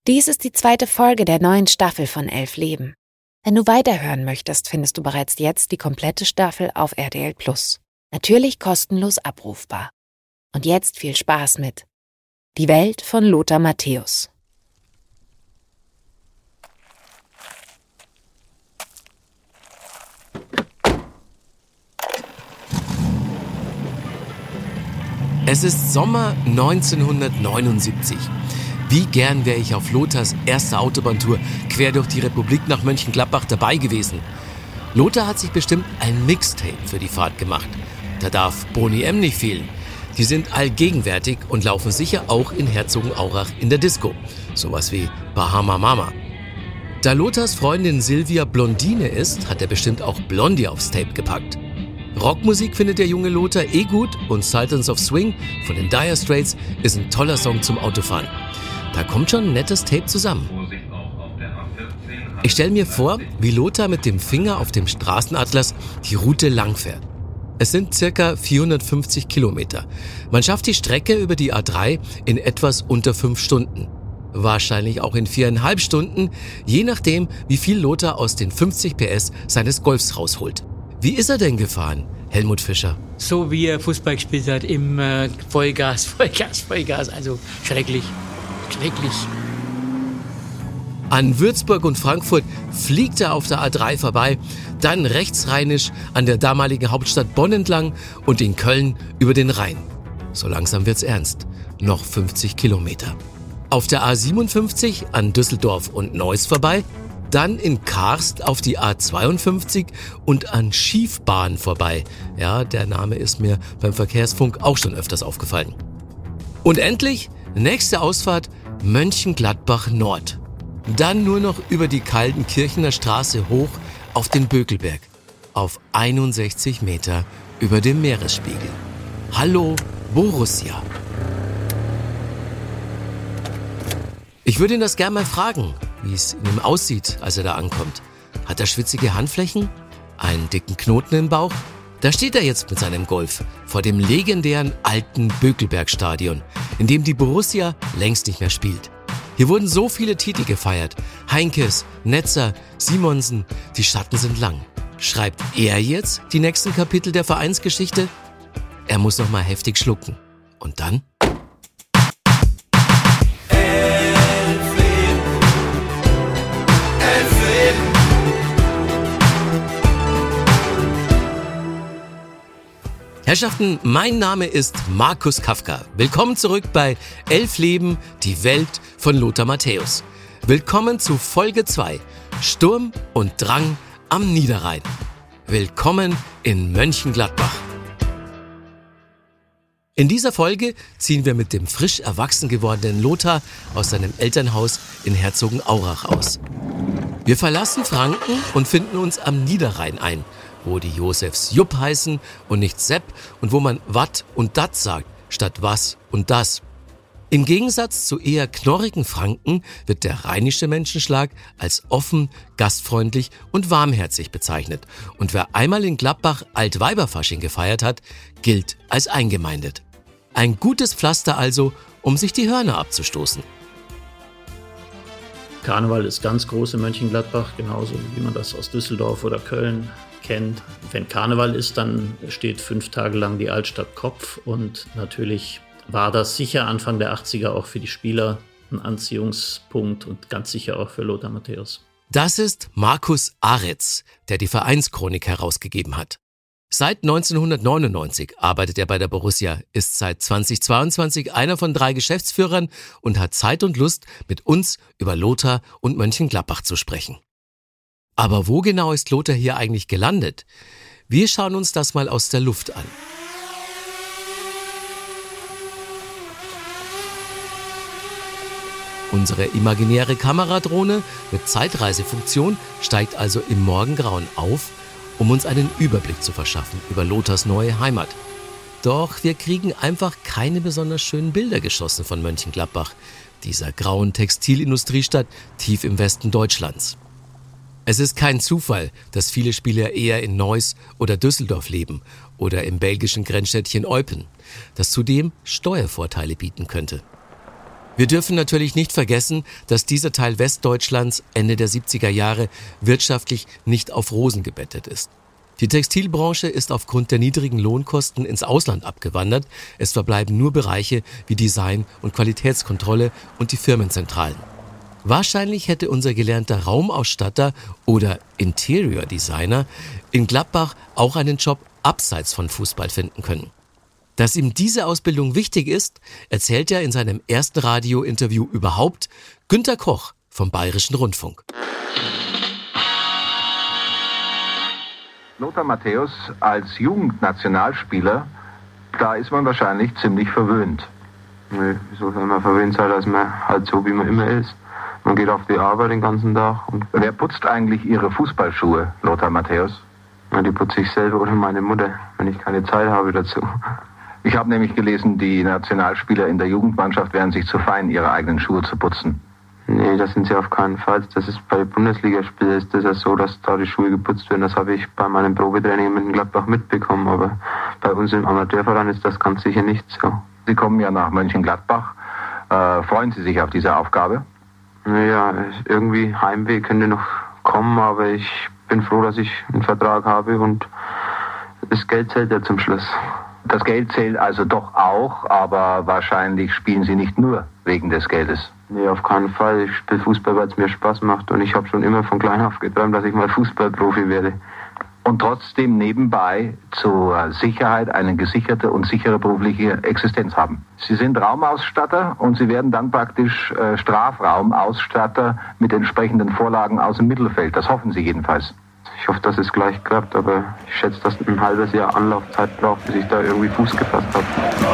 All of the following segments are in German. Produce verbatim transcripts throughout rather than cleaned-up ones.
Dies ist die zweite Folge der neuen Staffel von Elf Leben. Wenn du weiterhören möchtest, findest du bereits jetzt die komplette Staffel auf R T L Plus. Natürlich kostenlos abrufbar. Und jetzt viel Spaß mit Die Welt von Lothar Matthäus. Es ist Sommer neunzehnhundertneunundsiebzig. Wie gern wäre ich auf Lothars erster Autobahntour quer durch die Republik nach Mönchengladbach dabei gewesen. Lothar hat sich bestimmt ein Mixtape für die Fahrt gemacht. Da darf Boney M. nicht fehlen. Die sind allgegenwärtig und laufen sicher auch in Herzogenaurach in der Disco. Sowas wie Bahama Mama. Da Lothars Freundin Silvia Blondine ist, hat er bestimmt auch Blondie aufs Tape gepackt. Rockmusik findet der junge Lothar eh gut und Sultans of Swing von den Dire Straits ist ein toller Song zum Autofahren. Da kommt schon ein nettes Tape zusammen. Ich stelle mir vor, wie Lothar mit dem Finger auf dem Straßenatlas die Route langfährt. Es sind circa vierhundertfünfzig Kilometer. Man schafft die Strecke über die A drei in etwas unter fünf Stunden. Wahrscheinlich auch in viereinhalb Stunden, je nachdem, wie viel Lothar aus den fünfzig P S seines Golfs rausholt. Wie ist er denn gefahren, Helmut Fischer? So wie er Fußball gespielt hat, im äh, Vollgas, Vollgas, Vollgas, also schrecklich, schrecklich. An Würzburg und Frankfurt fliegt er auf der A drei vorbei, dann rechtsrheinisch an der damaligen Hauptstadt Bonn entlang und in Köln über den Rhein. So langsam wird's ernst, noch fünfzig Kilometer. Auf der A siebenundfünfzig an Düsseldorf und Neuss vorbei, dann in Karst auf die A zweiundfünfzig und an Schiefbahn vorbei. Ja, der Name ist mir beim Verkehrsfunk auch schon öfters aufgefallen. Und endlich, nächste Ausfahrt, Mönchengladbach Nord. Dann nur noch über die Kaltenkirchener Straße hoch auf den Bökelberg. Auf einundsechzig Meter über dem Meeresspiegel. Hallo, Borussia. Ich würde ihn das gerne mal fragen, wie es in ihm aussieht, als er da ankommt. Hat er schwitzige Handflächen? Einen dicken Knoten im Bauch? Da steht er jetzt mit seinem Golf vor dem legendären alten Bökelbergstadion, in dem die Borussia längst nicht mehr spielt. Hier wurden so viele Titel gefeiert. Heinkes, Netzer, Simonsen, die Schatten sind lang. Schreibt er jetzt die nächsten Kapitel der Vereinsgeschichte? Er muss noch mal heftig schlucken. Und dann? Herrschaften, mein Name ist Markus Kafka. Willkommen zurück bei Elf Leben, die Welt von Lothar Matthäus. Willkommen zu Folge zwei, Sturm und Drang am Niederrhein. Willkommen in Mönchengladbach. In dieser Folge ziehen wir mit dem frisch erwachsen gewordenen Lothar aus seinem Elternhaus in Herzogenaurach aus. Wir verlassen Franken und finden uns am Niederrhein ein, wo die Josefs Jupp heißen und nicht Sepp und wo man wat und dat sagt, statt was und das. Im Gegensatz zu eher knorrigen Franken wird der rheinische Menschenschlag als offen, gastfreundlich und warmherzig bezeichnet. Und wer einmal in Gladbach Altweiberfasching gefeiert hat, gilt als eingemeindet. Ein gutes Pflaster also, um sich die Hörner abzustoßen. Karneval ist ganz groß in Mönchengladbach, genauso wie man das aus Düsseldorf oder Köln kennt. Wenn Karneval ist, dann steht fünf Tage lang die Altstadt Kopf und natürlich war das sicher Anfang der achtziger auch für die Spieler ein Anziehungspunkt und ganz sicher auch für Lothar Matthäus. Das ist Markus Aretz, der die Vereinschronik herausgegeben hat. Seit neunzehnhundertneunundneunzig arbeitet er bei der Borussia, ist seit zweitausendzweiundzwanzig einer von drei Geschäftsführern und hat Zeit und Lust, mit uns über Lothar und Mönchengladbach zu sprechen. Aber wo genau ist Lothar hier eigentlich gelandet? Wir schauen uns das mal aus der Luft an. Unsere imaginäre Kameradrohne mit Zeitreisefunktion steigt also im Morgengrauen auf, um uns einen Überblick zu verschaffen über Lothars neue Heimat. Doch wir kriegen einfach keine besonders schönen Bilder geschossen von Mönchengladbach, dieser grauen Textilindustriestadt tief im Westen Deutschlands. Es ist kein Zufall, dass viele Spieler eher in Neuss oder Düsseldorf leben oder im belgischen Grenzstädtchen Eupen, das zudem Steuervorteile bieten könnte. Wir dürfen natürlich nicht vergessen, dass dieser Teil Westdeutschlands Ende der siebziger Jahre wirtschaftlich nicht auf Rosen gebettet ist. Die Textilbranche ist aufgrund der niedrigen Lohnkosten ins Ausland abgewandert. Es verbleiben nur Bereiche wie Design und Qualitätskontrolle und die Firmenzentralen. Wahrscheinlich hätte unser gelernter Raumausstatter oder Interior Designer in Gladbach auch einen Job abseits von Fußball finden können. Dass ihm diese Ausbildung wichtig ist, erzählt er in seinem ersten Radiointerview überhaupt Günter Koch vom Bayerischen Rundfunk. Lothar Matthäus als Jugendnationalspieler, da ist man wahrscheinlich ziemlich verwöhnt. Nee, wieso soll man verwöhnt sein, dass man halt so, wie man immer ist. Man geht auf die Arbeit den ganzen Tag. Und wer putzt eigentlich Ihre Fußballschuhe, Lothar Matthäus? Ja, die putze ich selber oder meine Mutter, wenn ich keine Zeit habe dazu. Ich habe nämlich gelesen, die Nationalspieler in der Jugendmannschaft wären sich zu fein, ihre eigenen Schuhe zu putzen. Nee, das sind sie auf keinen Fall. Das ist bei Bundesligaspielen ist das ja so, dass da die Schuhe geputzt werden. Das habe ich bei meinem Probetraining mit Gladbach mitbekommen. Aber bei uns im Amateurverein ist das ganz sicher nicht so. Sie kommen ja nach Mönchengladbach. Äh, freuen Sie sich auf diese Aufgabe? Naja, irgendwie Heimweh könnte noch kommen, aber ich bin froh, dass ich einen Vertrag habe und das Geld zählt ja zum Schluss. Das Geld zählt also doch auch, aber wahrscheinlich spielen Sie nicht nur wegen des Geldes. Nee, auf keinen Fall. Ich spiele Fußball, weil es mir Spaß macht und ich habe schon immer von klein auf geträumt, dass ich mal Fußballprofi werde. Und trotzdem nebenbei zur Sicherheit eine gesicherte und sichere berufliche Existenz haben. Sie sind Raumausstatter und Sie werden dann praktisch äh, Strafraumausstatter mit entsprechenden Vorlagen aus dem Mittelfeld. Das hoffen Sie jedenfalls. Ich hoffe, dass es gleich klappt, aber ich schätze, dass ein halbes Jahr Anlaufzeit braucht, bis ich da irgendwie Fuß gefasst habe.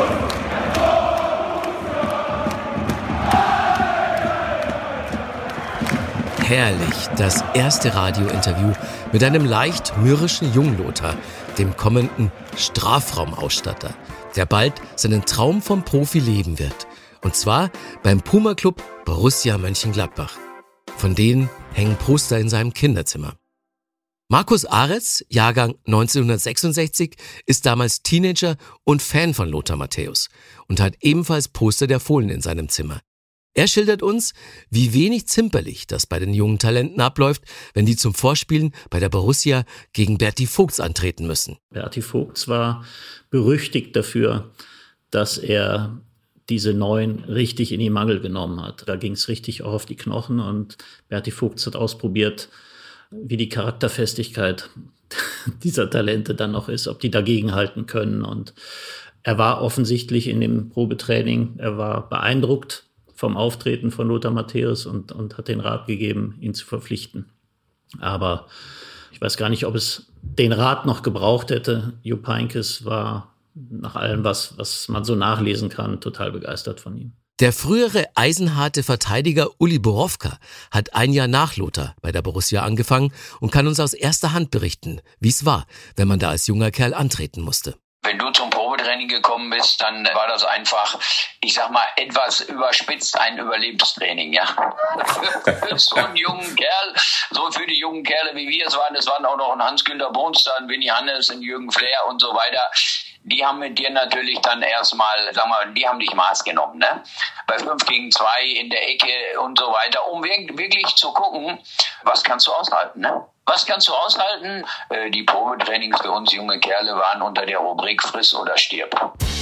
Herrlich, das erste Radiointerview mit einem leicht mürrischen Junglothar, dem kommenden Strafraumausstatter, der bald seinen Traum vom Profi leben wird. Und zwar beim Puma-Club Borussia Mönchengladbach. Von denen hängen Poster in seinem Kinderzimmer. Markus Aretz, Jahrgang neunzehnhundertsechsundsechzig, ist damals Teenager und Fan von Lothar Matthäus und hat ebenfalls Poster der Fohlen in seinem Zimmer. Er schildert uns, wie wenig zimperlich das bei den jungen Talenten abläuft, wenn die zum Vorspielen bei der Borussia gegen Berti Vogts antreten müssen. Berti Vogts war berüchtigt dafür, dass er diese Neuen richtig in die Mangel genommen hat. Da ging es richtig auch auf die Knochen und Berti Vogts hat ausprobiert, wie die Charakterfestigkeit dieser Talente dann noch ist, ob die dagegenhalten können. Und er war offensichtlich in dem Probetraining, er war beeindruckt vom Auftreten von Lothar Matthäus und, und hat den Rat gegeben, ihn zu verpflichten. Aber ich weiß gar nicht, ob es den Rat noch gebraucht hätte. Jupp Heynckes war nach allem, was, was man so nachlesen kann, total begeistert von ihm. Der frühere eisenharte Verteidiger Uli Borowka hat ein Jahr nach Lothar bei der Borussia angefangen und kann uns aus erster Hand berichten, wie es war, wenn man da als junger Kerl antreten musste. Wenn du zum Probetraining gekommen bist, dann war das einfach, ich sag mal, etwas überspitzt ein Überlebenstraining, ja. Für so einen jungen Kerl, so für die jungen Kerle, wie wir es waren, es waren auch noch ein Hans-Günter Bonster, ein Winnie Hannes, ein Jürgen Flair und so weiter. Die haben mit dir natürlich dann erstmal, sag mal, die haben dich Maß genommen, ne? Bei fünf gegen zwei in der Ecke und so weiter, um wirklich zu gucken, was kannst du aushalten, ne? Was kannst du aushalten? Äh, die Probetrainings für uns junge Kerle waren unter der Rubrik Friss oder stirb.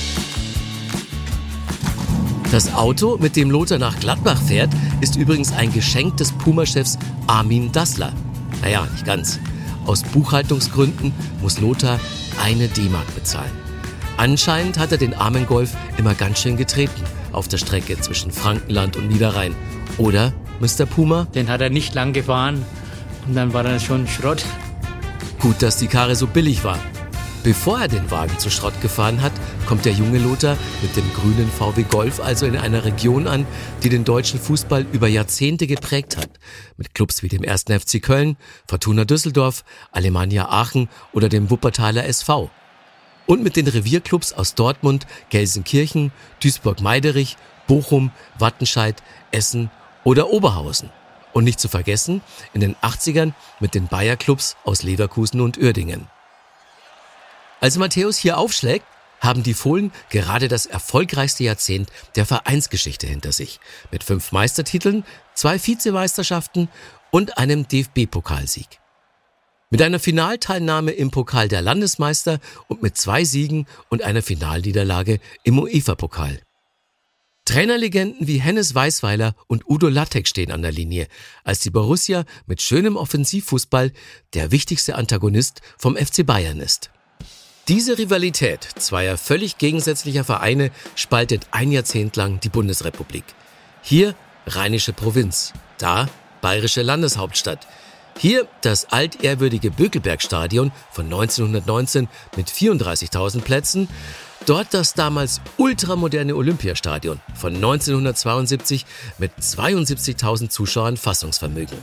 Das Auto, mit dem Lothar nach Gladbach fährt, ist übrigens ein Geschenk des Puma-Chefs Armin Dassler. Naja, nicht ganz. Aus Buchhaltungsgründen muss Lothar eine D-Mark bezahlen. Anscheinend hat er den armen Golf immer ganz schön getreten auf der Strecke zwischen Frankenland und Niederrhein. Oder, Mister Puma? Den hat er nicht lang gefahren und dann war er schon Schrott. Gut, dass die Karre so billig war. Bevor er den Wagen zu Schrott gefahren hat, kommt der junge Lothar mit dem grünen V W Golf also in einer Region an, die den deutschen Fußball über Jahrzehnte geprägt hat. Mit Clubs wie dem ersten F C Köln, Fortuna Düsseldorf, Alemannia Aachen oder dem Wuppertaler S V. Und mit den Revierclubs aus Dortmund, Gelsenkirchen, Duisburg-Meiderich, Bochum, Wattenscheid, Essen oder Oberhausen. Und nicht zu vergessen, in den achtzigern mit den Bayer-Clubs aus Leverkusen und Uerdingen. Als Matthäus hier aufschlägt, haben die Fohlen gerade das erfolgreichste Jahrzehnt der Vereinsgeschichte hinter sich. Mit fünf Meistertiteln, zwei Vizemeisterschaften und einem D F B-Pokalsieg. Mit einer Finalteilnahme im Pokal der Landesmeister und mit zwei Siegen und einer Finalniederlage im UEFA-Pokal. Trainerlegenden wie Hennes Weisweiler und Udo Lattek stehen an der Linie, als die Borussia mit schönem Offensivfußball der wichtigste Antagonist vom F C Bayern ist. Diese Rivalität zweier völlig gegensätzlicher Vereine spaltet ein Jahrzehnt lang die Bundesrepublik. Hier rheinische Provinz, da bayerische Landeshauptstadt. Hier das altehrwürdige Bökelbergstadion von neunzehnhundertneunzehn mit vierunddreißigtausend Plätzen, dort das damals ultramoderne Olympiastadion von neunzehnhundertzweiundsiebzig mit zweiundsiebzigtausend Zuschauern Fassungsvermögen.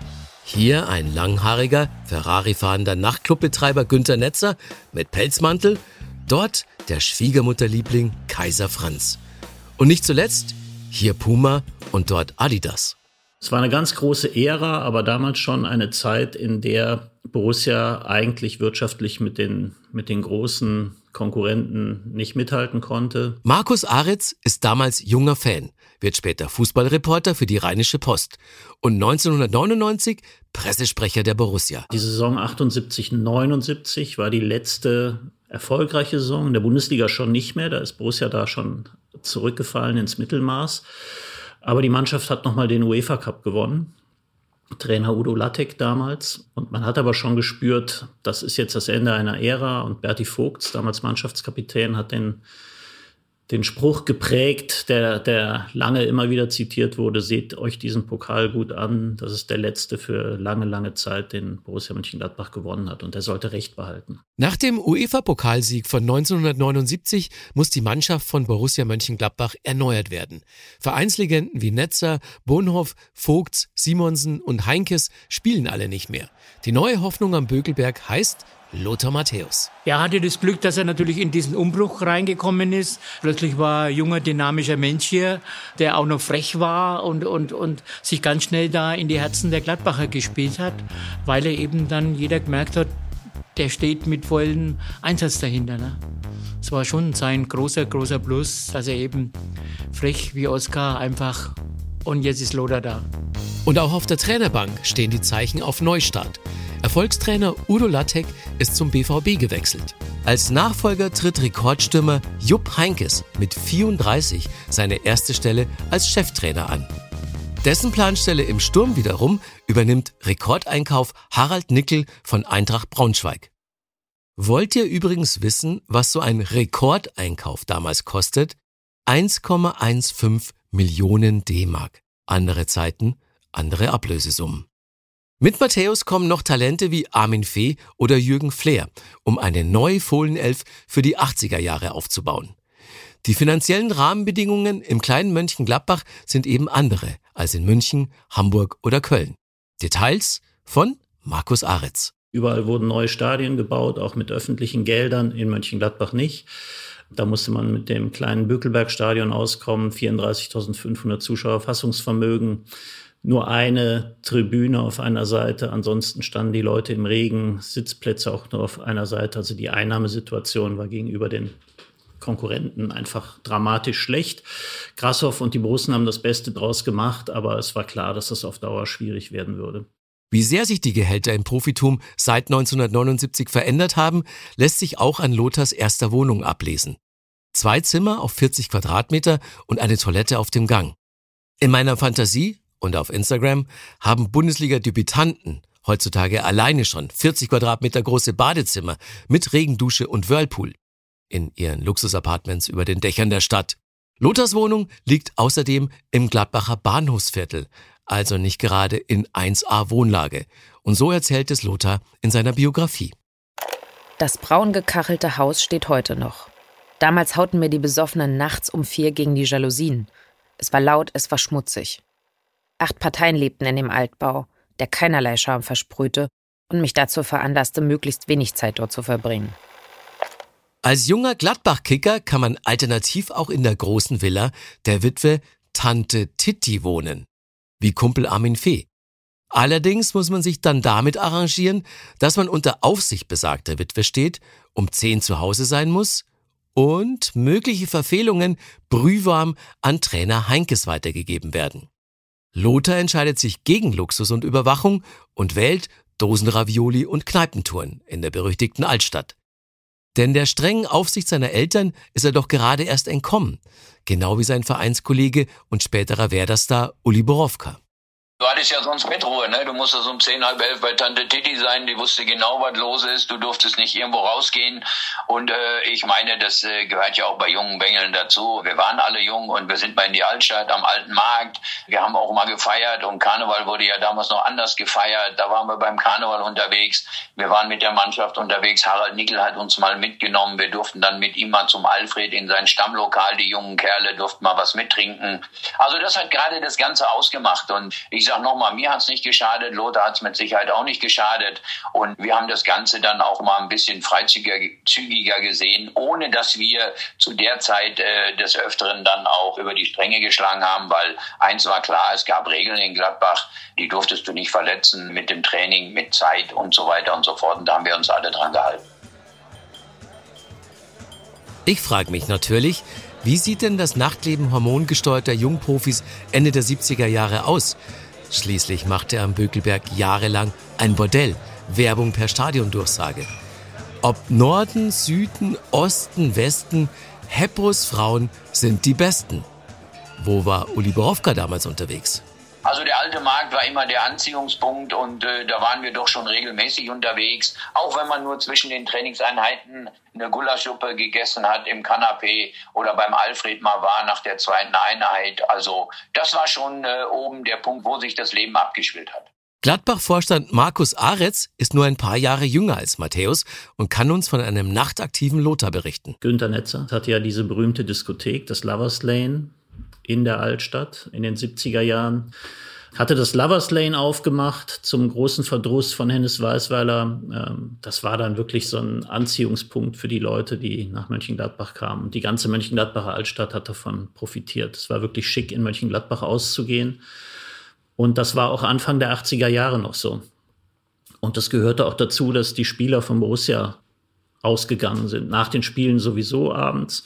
Hier ein langhaariger, Ferrari-fahrender Nachtclubbetreiber Günter Netzer mit Pelzmantel, dort der Schwiegermutterliebling Kaiser Franz. Und nicht zuletzt hier Puma und dort Adidas. Es war eine ganz große Ära, aber damals schon eine Zeit, in der Borussia eigentlich wirtschaftlich mit den, mit den großen Konkurrenten nicht mithalten konnte. Markus Aritz ist damals junger Fan, wird später Fußballreporter für die Rheinische Post und neunzehnhundertneunundneunzig Pressesprecher der Borussia. Die Saison achtundsiebzig neunundsiebzig war die letzte erfolgreiche Saison, in der Bundesliga schon nicht mehr, da ist Borussia da schon zurückgefallen ins Mittelmaß. Aber die Mannschaft hat nochmal den UEFA Cup gewonnen. Trainer Udo Lattek damals. Und man hat aber schon gespürt, das ist jetzt das Ende einer Ära. Und Berti Vogts, damals Mannschaftskapitän, hat den, den Spruch geprägt, der, der lange immer wieder zitiert wurde: Seht euch diesen Pokal gut an. Das ist der letzte für lange, lange Zeit, den Borussia Mönchengladbach gewonnen hat. Und der sollte Recht behalten. Nach dem UEFA-Pokalsieg von neunzehnhundertneunundsiebzig muss die Mannschaft von Borussia Mönchengladbach erneuert werden. Vereinslegenden wie Netzer, Bonhoff, Vogts, Simonsen und Heinkes spielen alle nicht mehr. Die neue Hoffnung am Bökelberg heißt Lothar Matthäus. Er hatte das Glück, dass er natürlich in diesen Umbruch reingekommen ist. Plötzlich war ein junger, dynamischer Mensch hier, der auch noch frech war und, und, und sich ganz schnell da in die Herzen der Gladbacher gespielt hat, weil er eben dann jeder gemerkt hat, der steht mit vollem Einsatz dahinter. Ne? Es war schon sein großer, großer Plus, dass er eben frech wie Oskar einfach, und jetzt ist Lothar da. Und auch auf der Trainerbank stehen die Zeichen auf Neustart. Erfolgstrainer Udo Lattek ist zum B V B gewechselt. Als Nachfolger tritt Rekordstürmer Jupp Heynckes mit vierunddreißig seine erste Stelle als Cheftrainer an. Dessen Planstelle im Sturm wiederum übernimmt Rekordeinkauf Harald Nickel von Eintracht Braunschweig. Wollt ihr übrigens wissen, was so ein Rekordeinkauf damals kostet? eins Komma fünfzehn Millionen D-Mark. Andere Zeiten, andere Ablösesummen. Mit Matthäus kommen noch Talente wie Armin Fee oder Jürgen Flair, um eine neue Fohlenelf für die achtziger Jahre aufzubauen. Die finanziellen Rahmenbedingungen im kleinen Mönchengladbach sind eben andere als in München, Hamburg oder Köln. Details von Markus Aritz. Überall wurden neue Stadien gebaut, auch mit öffentlichen Geldern, in Mönchengladbach nicht. Da musste man mit dem kleinen Bökelbergstadion auskommen, vierunddreißigtausendfünfhundert Zuschauer, Fassungsvermögen, nur eine Tribüne auf einer Seite, ansonsten standen die Leute im Regen, Sitzplätze auch nur auf einer Seite. Also die Einnahmesituation war gegenüber den Konkurrenten einfach dramatisch schlecht. Grashoff und die Borussen haben das Beste draus gemacht, aber es war klar, dass das auf Dauer schwierig werden würde. Wie sehr sich die Gehälter im Profitum seit neunzehnhundertneunundsiebzig verändert haben, lässt sich auch an Lothars erster Wohnung ablesen. Zwei Zimmer auf vierzig Quadratmeter und eine Toilette auf dem Gang. In meiner Fantasie und auf Instagram haben Bundesliga-Debütanten heutzutage alleine schon vierzig Quadratmeter große Badezimmer mit Regendusche und Whirlpool in ihren Luxusapartments über den Dächern der Stadt. Lothars Wohnung liegt außerdem im Gladbacher Bahnhofsviertel, also nicht gerade in eins A Wohnlage. Und so erzählt es Lothar in seiner Biografie. Das braun gekachelte Haus steht heute noch. Damals hauten mir die Besoffenen nachts um vier gegen die Jalousien. Es war laut, es war schmutzig. Acht Parteien lebten in dem Altbau, der keinerlei Charme versprühte und mich dazu veranlasste, möglichst wenig Zeit dort zu verbringen. Als junger Gladbach-Kicker kann man alternativ auch in der großen Villa der Witwe Tante Titti wohnen, wie Kumpel Armin Fee. Allerdings muss man sich dann damit arrangieren, dass man unter Aufsicht besagter Witwe steht, um zehn zu Hause sein muss und mögliche Verfehlungen brühwarm an Trainer Heinkes weitergegeben werden. Lothar entscheidet sich gegen Luxus und Überwachung und wählt Dosenravioli und Kneipentouren in der berüchtigten Altstadt. Denn der strengen Aufsicht seiner Eltern ist er doch gerade erst entkommen, genau wie sein Vereinskollege und späterer Werder-Star Uli Borowka. Du hattest ja sonst Bettruhe, ne? Du musstest um zehn, halb elf bei Tante Titi sein, die wusste genau, was los ist. Du durftest nicht irgendwo rausgehen. Und äh, ich meine, das äh, gehört ja auch bei jungen Bengeln dazu. Wir waren alle jung und wir sind mal in die Altstadt am Alten Markt. Wir haben auch mal gefeiert und Karneval wurde ja damals noch anders gefeiert. Da waren wir beim Karneval unterwegs. Wir waren mit der Mannschaft unterwegs. Harald Nickel hat uns mal mitgenommen. Wir durften dann mit ihm mal zum Alfred in sein Stammlokal. Die jungen Kerle durften mal was mittrinken. Also das hat gerade das Ganze ausgemacht. Und ich Ich sag nochmal, mir hat's nicht geschadet, Lothar hat's mit Sicherheit auch nicht geschadet und wir haben das Ganze dann auch mal ein bisschen freizügiger gesehen, ohne dass wir zu der Zeit äh, des Öfteren dann auch über die Stränge geschlagen haben, weil eins war klar, es gab Regeln in Gladbach, die durftest du nicht verletzen mit dem Training, mit Zeit und so weiter und so fort und da haben wir uns alle dran gehalten. Ich frage mich natürlich, wie sieht denn das Nachtleben hormongesteuerter Jungprofis Ende der siebziger Jahre aus? Schließlich machte er am Bökelberg jahrelang ein Bordell, Werbung per Stadiondurchsage. Ob Norden, Süden, Osten, Westen, Heppos Frauen sind die Besten. Wo war Uli Borowka damals unterwegs? Also der alte Markt war immer der Anziehungspunkt und äh, da waren wir doch schon regelmäßig unterwegs. Auch wenn man nur zwischen den Trainingseinheiten eine Gulaschsuppe gegessen hat im Kanapee oder beim Alfred mal war nach der zweiten Einheit. Also das war schon äh, oben der Punkt, wo sich das Leben abgespielt hat. Gladbach-Vorstand Markus Aretz ist nur ein paar Jahre jünger als Matthäus und kann uns von einem nachtaktiven Lothar berichten. Günter Netzer hatte ja diese berühmte Diskothek, das Lovers Lane, in der Altstadt in den siebziger Jahren, hatte das Lovers Lane aufgemacht zum großen Verdruss von Hennes Weisweiler. Das war dann wirklich so ein Anziehungspunkt für die Leute, die nach Mönchengladbach kamen. Und die ganze Mönchengladbacher Altstadt hat davon profitiert. Es war wirklich schick, in Mönchengladbach auszugehen. Und das war auch Anfang der achtziger Jahre noch so. Und das gehörte auch dazu, dass die Spieler von Borussia ausgegangen sind. Nach den Spielen sowieso abends,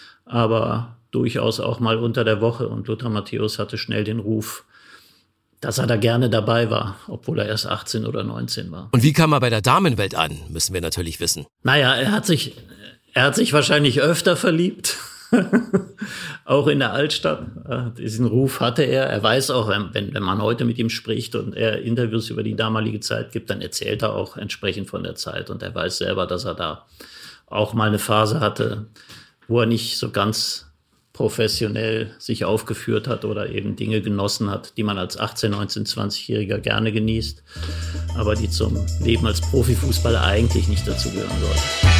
aber durchaus auch mal unter der Woche. Und Lothar Matthäus hatte schnell den Ruf, dass er da gerne dabei war, obwohl er erst achtzehn oder neunzehn war. Und wie kam er bei der Damenwelt an, müssen wir natürlich wissen. Naja, er hat sich, er hat sich wahrscheinlich öfter verliebt. Auch in der Altstadt. Diesen Ruf hatte er. Er weiß auch, wenn, wenn man heute mit ihm spricht und er Interviews über die damalige Zeit gibt, dann erzählt er auch entsprechend von der Zeit. Und er weiß selber, dass er da auch mal eine Phase hatte, wo er nicht so ganz professionell sich aufgeführt hat oder eben Dinge genossen hat, die man als achtzehn-, neunzehn-, zwanzigjähriger gerne genießt, aber die zum Leben als Profifußballer eigentlich nicht dazugehören sollten.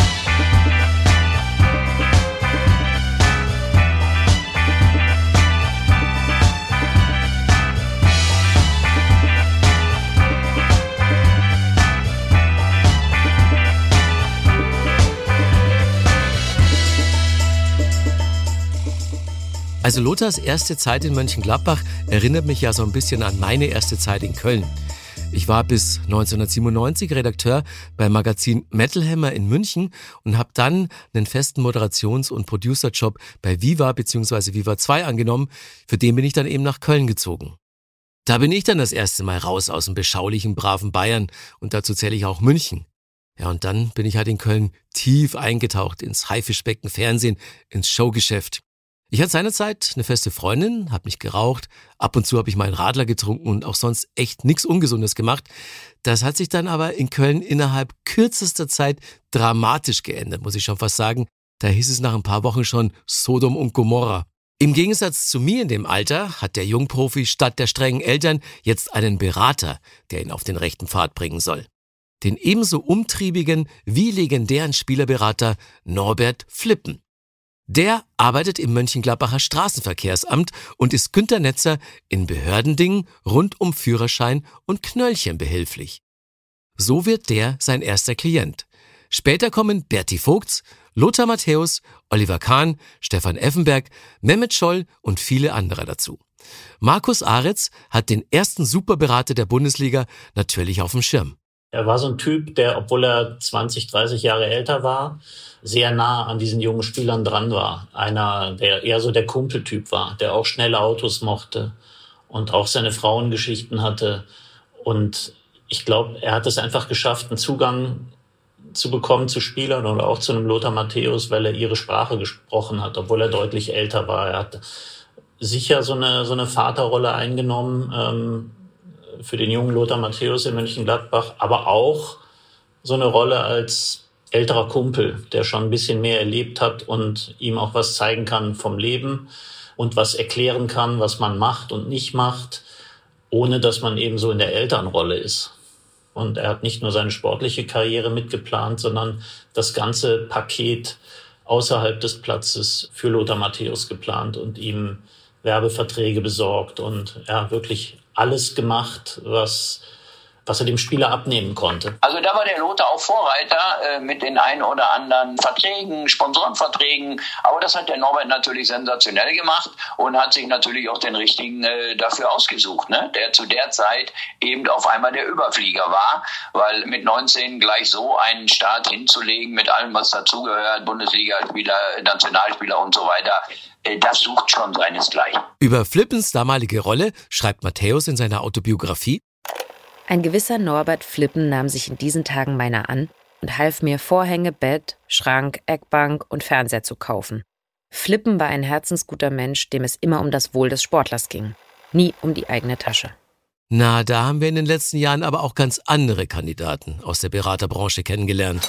Also Lothars erste Zeit in Mönchengladbach erinnert mich ja so ein bisschen an meine erste Zeit in Köln. Ich war bis neunzehnhundertsiebenundneunzig Redakteur beim Magazin Metal Hammer in München und habe dann einen festen Moderations- und Producerjob bei Viva bzw. Viva zwei angenommen. Für den bin ich dann eben nach Köln gezogen. Da bin ich dann das erste Mal raus aus dem beschaulichen, braven Bayern und dazu zähle ich auch München. Ja, und dann bin ich halt in Köln tief eingetaucht ins Haifischbecken Fernsehen, ins Showgeschäft. Ich hatte seinerzeit eine feste Freundin, habe nicht geraucht, ab und zu habe ich mal einen Radler getrunken und auch sonst echt nichts Ungesundes gemacht. Das hat sich dann aber in Köln innerhalb kürzester Zeit dramatisch geändert, muss ich schon fast sagen. Da hieß es nach ein paar Wochen schon Sodom und Gomorra. Im Gegensatz zu mir in dem Alter hat der Jungprofi statt der strengen Eltern jetzt einen Berater, der ihn auf den rechten Pfad bringen soll. Den ebenso umtriebigen wie legendären Spielerberater Norbert Flippen. Der arbeitet im Mönchengladbacher Straßenverkehrsamt und ist Günter Netzer in Behördendingen rund um Führerschein und Knöllchen behilflich. So wird der sein erster Klient. Später kommen Berti Vogts, Lothar Matthäus, Oliver Kahn, Stefan Effenberg, Mehmet Scholl und viele andere dazu. Markus Aretz hat den ersten Superberater der Bundesliga natürlich auf dem Schirm. Er war so ein Typ, der, obwohl er zwanzig, dreißig Jahre älter war, sehr nah an diesen jungen Spielern dran war. Einer, der eher so der Kumpeltyp war, der auch schnelle Autos mochte und auch seine Frauengeschichten hatte. Und ich glaube, er hat es einfach geschafft, einen Zugang zu bekommen zu Spielern oder auch zu einem Lothar Matthäus, weil er ihre Sprache gesprochen hat, obwohl er deutlich älter war. Er hat sicher so eine, so eine Vaterrolle eingenommen, ähm, für den jungen Lothar Matthäus in Mönchengladbach, aber auch so eine Rolle als älterer Kumpel, der schon ein bisschen mehr erlebt hat und ihm auch was zeigen kann vom Leben und was erklären kann, was man macht und nicht macht, ohne dass man eben so in der Elternrolle ist. Und er hat nicht nur seine sportliche Karriere mitgeplant, sondern das ganze Paket außerhalb des Platzes für Lothar Matthäus geplant und ihm Werbeverträge besorgt und ja, wirklich alles gemacht, was, was er dem Spieler abnehmen konnte. Also da war der Lothar auch Vorreiter äh, mit den ein oder anderen Verträgen, Sponsorenverträgen. Aber das hat der Norbert natürlich sensationell gemacht und hat sich natürlich auch den richtigen äh, dafür ausgesucht, ne? Der zu der Zeit eben auf einmal der Überflieger war, weil mit neunzehn gleich so einen Start hinzulegen mit allem, was dazugehört, Bundesligaspieler, Nationalspieler und so weiter, das sucht schon seinesgleichen. Über Flippens damalige Rolle schreibt Matthäus in seiner Autobiografie: Ein gewisser Norbert Flippen nahm sich in diesen Tagen meiner an und half mir, Vorhänge, Bett, Schrank, Eckbank und Fernseher zu kaufen. Flippen war ein herzensguter Mensch, dem es immer um das Wohl des Sportlers ging, nie um die eigene Tasche. Na, da haben wir in den letzten Jahren aber auch ganz andere Kandidaten aus der Beraterbranche kennengelernt.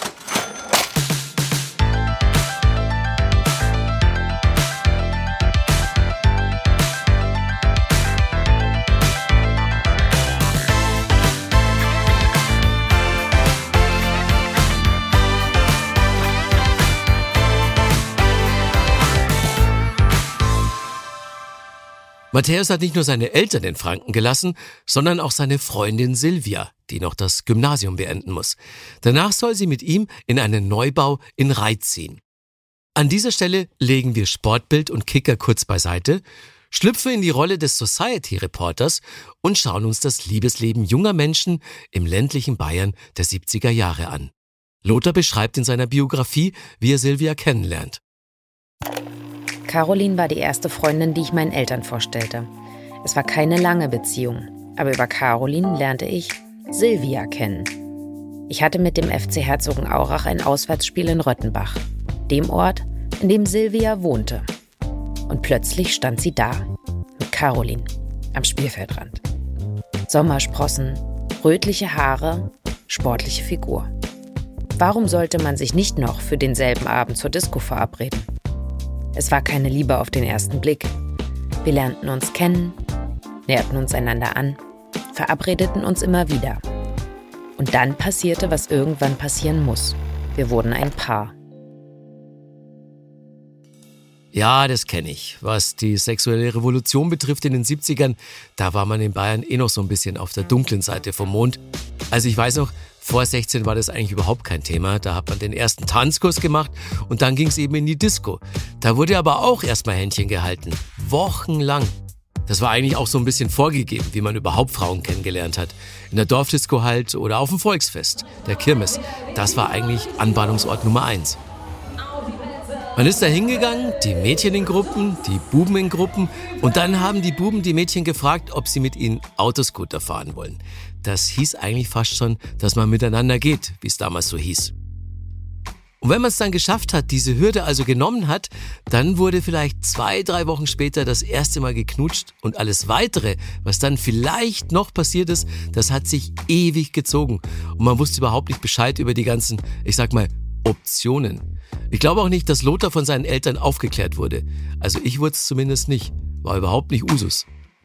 Matthäus hat nicht nur seine Eltern in Franken gelassen, sondern auch seine Freundin Silvia, die noch das Gymnasium beenden muss. Danach soll sie mit ihm in einen Neubau in Reit ziehen. An dieser Stelle legen wir Sportbild und Kicker kurz beiseite, schlüpfen in die Rolle des Society-Reporters und schauen uns das Liebesleben junger Menschen im ländlichen Bayern der siebziger Jahre an. Lothar beschreibt in seiner Biografie, wie er Silvia kennenlernt. Caroline war die erste Freundin, die ich meinen Eltern vorstellte. Es war keine lange Beziehung, aber über Caroline lernte ich Silvia kennen. Ich hatte mit dem F C Herzogenaurach ein Auswärtsspiel in Röttenbach, dem Ort, in dem Silvia wohnte. Und plötzlich stand sie da, mit Caroline, am Spielfeldrand. Sommersprossen, rötliche Haare, sportliche Figur. Warum sollte man sich nicht noch für denselben Abend zur Disco verabreden? Es war keine Liebe auf den ersten Blick. Wir lernten uns kennen, näherten uns einander an, verabredeten uns immer wieder. Und dann passierte, was irgendwann passieren muss. Wir wurden ein Paar. Ja, das kenne ich. Was die sexuelle Revolution betrifft in den siebzigern, da war man in Bayern eh noch so ein bisschen auf der dunklen Seite vom Mond. Also ich weiß noch, vor sechzehn war das eigentlich überhaupt kein Thema. Da hat man den ersten Tanzkurs gemacht und dann ging es eben in die Disco. Da wurde aber auch erstmal Händchen gehalten. Wochenlang. Das war eigentlich auch so ein bisschen vorgegeben, wie man überhaupt Frauen kennengelernt hat. In der Dorfdisco halt oder auf dem Volksfest, der Kirmes. Das war eigentlich Anbahnungsort Nummer eins. Man ist da hingegangen, die Mädchen in Gruppen, die Buben in Gruppen und dann haben die Buben die Mädchen gefragt, ob sie mit ihnen Autoscooter fahren wollen. Das hieß eigentlich fast schon, dass man miteinander geht, wie es damals so hieß. Und wenn man es dann geschafft hat, diese Hürde also genommen hat, dann wurde vielleicht zwei, drei Wochen später das erste Mal geknutscht und alles Weitere, was dann vielleicht noch passiert ist, das hat sich ewig gezogen und man wusste überhaupt nicht Bescheid über die ganzen, ich sag mal, Optionen. Ich glaube auch nicht, dass Lothar von seinen Eltern aufgeklärt wurde. Also ich wurde es zumindest nicht. War überhaupt nicht Usus.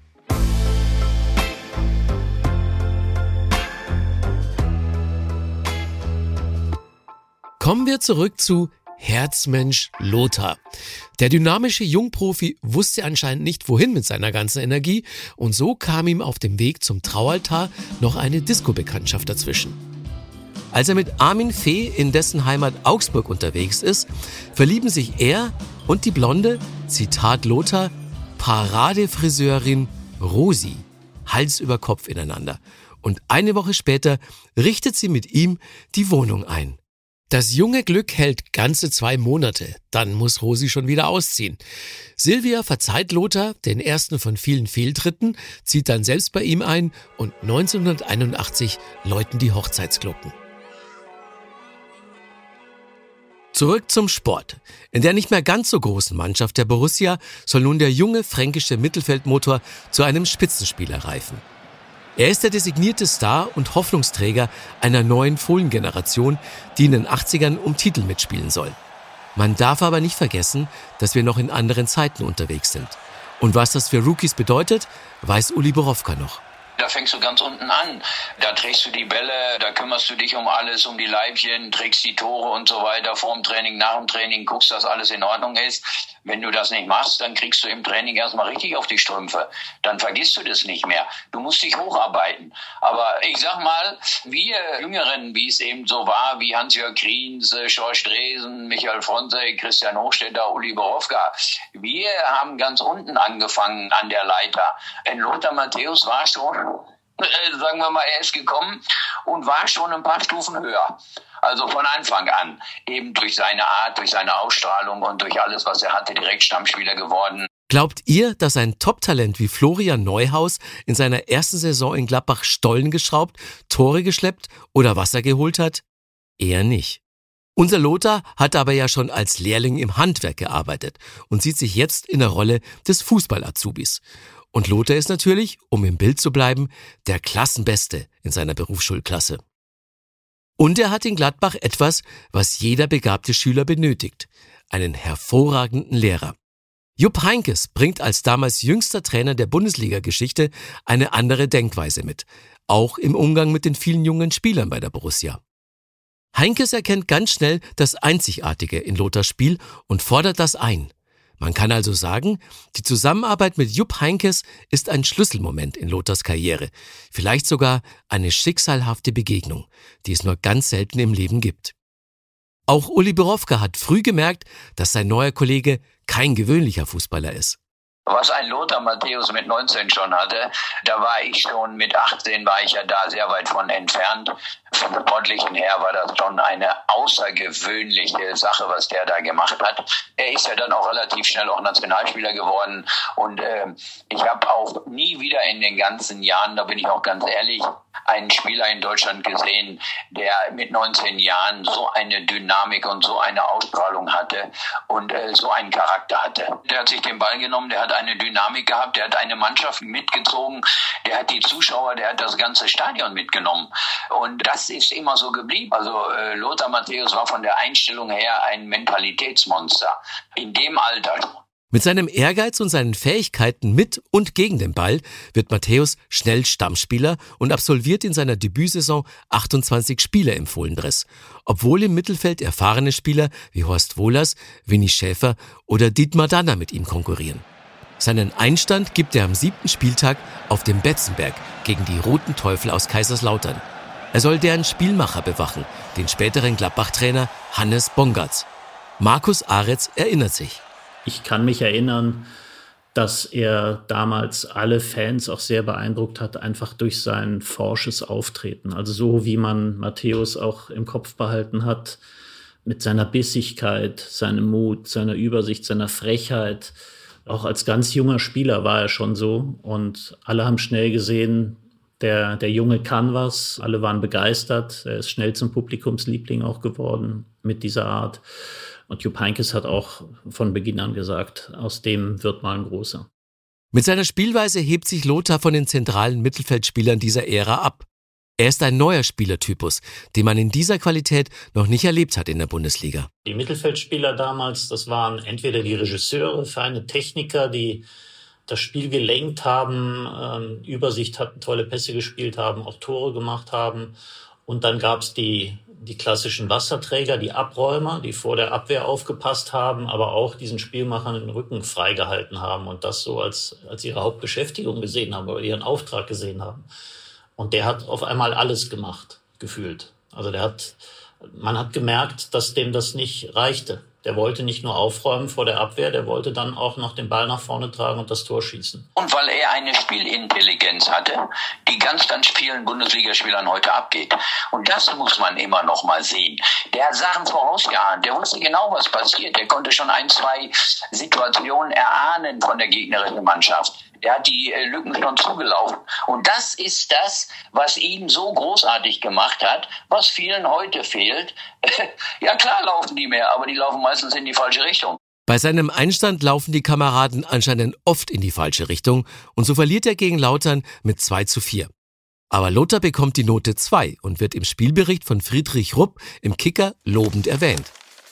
Kommen wir zurück zu Herzmensch Lothar. Der dynamische Jungprofi wusste anscheinend nicht, wohin mit seiner ganzen Energie und so kam ihm auf dem Weg zum Traualtar noch eine Disco-Bekanntschaft dazwischen. Als er mit Armin Fee in dessen Heimat Augsburg unterwegs ist, verlieben sich er und die blonde, Zitat Lothar, Paradefriseurin Rosi, Hals über Kopf ineinander. und eine Woche später richtet sie mit ihm die Wohnung ein. Das junge Glück hält ganze zwei Monate, dann muss Rosi schon wieder ausziehen. Silvia verzeiht Lothar den ersten von vielen Fehltritten, zieht dann selbst bei ihm ein und neunzehnhunderteinundachtzig läuten die Hochzeitsglocken. Zurück zum Sport. In der nicht mehr ganz so großen Mannschaft der Borussia soll nun der junge fränkische Mittelfeldmotor zu einem Spitzenspieler reifen. Er ist der designierte Star und Hoffnungsträger einer neuen Fohlengeneration, die in den achtzigern um Titel mitspielen soll. Man darf aber nicht vergessen, dass wir noch in anderen Zeiten unterwegs sind. Und was das für Rookies bedeutet, weiß Uli Borowka noch. Da fängst du ganz unten an. Da trägst du die Bälle, da kümmerst du dich um alles, um die Leibchen, trägst die Tore und so weiter, vor dem Training, nach dem Training, guckst, dass alles in Ordnung ist. Wenn du das nicht machst, dann kriegst du im Training erstmal richtig auf die Strümpfe. Dann vergisst du das nicht mehr. Du musst dich hocharbeiten. Aber ich sag mal, wir Jüngeren, wie es eben so war, wie Hans-Jörg Kriens, George Dresen, Michael Fronzek, Christian Hochstetter, Uli Borowka, wir haben ganz unten angefangen an der Leiter. Denn Lothar Matthäus war schon, äh, sagen wir mal, er ist gekommen und war schon ein paar Stufen höher. Also von Anfang an, eben durch seine Art, durch seine Ausstrahlung und durch alles, was er hatte, direkt Stammspieler geworden. Glaubt ihr, dass ein Top-Talent wie Florian Neuhaus in seiner ersten Saison in Gladbach Stollen geschraubt, Tore geschleppt oder Wasser geholt hat? Eher nicht. Unser Lothar hat aber ja schon als Lehrling im Handwerk gearbeitet und sieht sich jetzt in der Rolle des Fußball-Azubis. Und Lothar ist natürlich, um im Bild zu bleiben, der Klassenbeste in seiner Berufsschulklasse. Und er hat in Gladbach etwas, was jeder begabte Schüler benötigt: einen hervorragenden Lehrer. Jupp Heynckes bringt als damals jüngster Trainer der Bundesliga-Geschichte eine andere Denkweise mit, auch im Umgang mit den vielen jungen Spielern bei der Borussia. Heynckes erkennt ganz schnell das Einzigartige in Lothars Spiel und fordert das ein. Man kann also sagen, die Zusammenarbeit mit Jupp Heynckes ist ein Schlüsselmoment in Lothars Karriere, vielleicht sogar eine schicksalhafte Begegnung, die es nur ganz selten im Leben gibt. Auch Uli Borowka hat früh gemerkt, dass sein neuer Kollege kein gewöhnlicher Fußballer ist. Was ein Lothar Matthäus mit neunzehn schon hatte, da war ich schon mit achtzehn, war ich ja da sehr weit von entfernt. Vom Sportlichen her war das schon eine außergewöhnliche Sache, was der da gemacht hat. Er ist ja dann auch relativ schnell auch Nationalspieler geworden und äh, ich habe auch nie wieder in den ganzen Jahren, da bin ich auch ganz ehrlich, einen Spieler in Deutschland gesehen, der mit neunzehn Jahren so eine Dynamik und so eine Ausstrahlung hatte und äh, so einen Charakter hatte. Der hat sich den Ball genommen, der hat eine Dynamik gehabt, der hat eine Mannschaft mitgezogen, der hat die Zuschauer, der hat das ganze Stadion mitgenommen. Und das ist immer so geblieben. Also äh, Lothar Matthäus war von der Einstellung her ein Mentalitätsmonster. In dem Alter. Mit seinem Ehrgeiz und seinen Fähigkeiten mit und gegen den Ball wird Matthäus schnell Stammspieler und absolviert in seiner Debütsaison achtundzwanzig Spiele im Fohlendress, obwohl im Mittelfeld erfahrene Spieler wie Horst Wohlers, Winnie Schäfer oder Dietmar Danner mit ihm konkurrieren. Seinen Einstand gibt er am siebten Spieltag auf dem Betzenberg gegen die Roten Teufel aus Kaiserslautern. Er soll deren Spielmacher bewachen, den späteren Gladbach-Trainer Hannes Bongartz. Markus Aretz erinnert sich. Ich kann mich erinnern, dass er damals alle Fans auch sehr beeindruckt hat, einfach durch sein forsches Auftreten. Also so, wie man Matthäus auch im Kopf behalten hat, mit seiner Bissigkeit, seinem Mut, seiner Übersicht, seiner Frechheit. Auch als ganz junger Spieler war er schon so. Und alle haben schnell gesehen, der, der Junge kann was. Alle waren begeistert. Er ist schnell zum Publikumsliebling auch geworden mit dieser Art. Und Jupp Heynckes hat auch von Beginn an gesagt, aus dem wird mal ein großer. Mit seiner Spielweise hebt sich Lothar von den zentralen Mittelfeldspielern dieser Ära ab. Er ist ein neuer Spielertypus, den man in dieser Qualität noch nicht erlebt hat in der Bundesliga. Die Mittelfeldspieler damals, das waren entweder die Regisseure, feine Techniker, die das Spiel gelenkt haben, ähm, Übersicht hatten, tolle Pässe gespielt haben, auch Tore gemacht haben. Und dann gab es die die klassischen Wasserträger, die Abräumer, die vor der Abwehr aufgepasst haben, aber auch diesen Spielmachern den Rücken freigehalten haben und das so als, als ihre Hauptbeschäftigung gesehen haben oder ihren Auftrag gesehen haben. Und der hat auf einmal alles gemacht, gefühlt. Also der hat, man hat gemerkt, dass dem das nicht reichte. Der wollte nicht nur aufräumen vor der Abwehr, der wollte dann auch noch den Ball nach vorne tragen und das Tor schießen. Und weil er eine Spielintelligenz hatte, die ganz, ganz vielen Bundesligaspielern heute abgeht. Und das muss man immer noch mal sehen. Der hat Sachen vorausgeahnt, der wusste genau, was passiert. Der konnte schon ein, zwei Situationen erahnen von der gegnerischen Mannschaft. Der hat die äh, Lücken schon zugelaufen. Und das ist das, was ihn so großartig gemacht hat, was vielen heute fehlt. Ja klar laufen die mehr, aber die laufen meistens in die falsche Richtung. Bei seinem Einstand laufen die Kameraden anscheinend oft in die falsche Richtung und so verliert er gegen Lautern mit zwei zu vier. Aber Lothar bekommt die Note zwei und wird im Spielbericht von Friedrich Rupp im Kicker lobend erwähnt.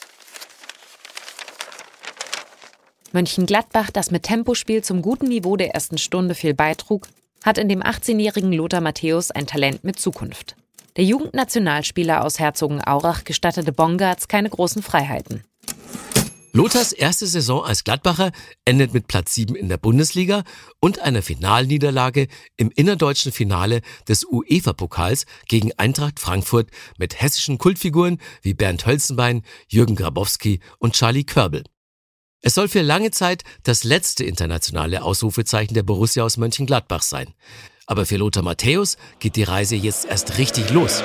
Mönchengladbach, das mit Tempospiel zum guten Niveau der ersten Stunde viel beitrug, hat in dem achtzehnjährigen Lothar Matthäus ein Talent mit Zukunft. Der Jugendnationalspieler aus Herzogenaurach gestattete Bongartz keine großen Freiheiten. Lothars erste Saison als Gladbacher endet mit Platz sieben in der Bundesliga und einer Finalniederlage im innerdeutschen Finale des UEFA-Pokals gegen Eintracht Frankfurt mit hessischen Kultfiguren wie Bernd Hölzenbein, Jürgen Grabowski und Charlie Körbel. Es soll für lange Zeit das letzte internationale Ausrufezeichen der Borussia aus Mönchengladbach sein. Aber für Lothar Matthäus geht die Reise jetzt erst richtig los.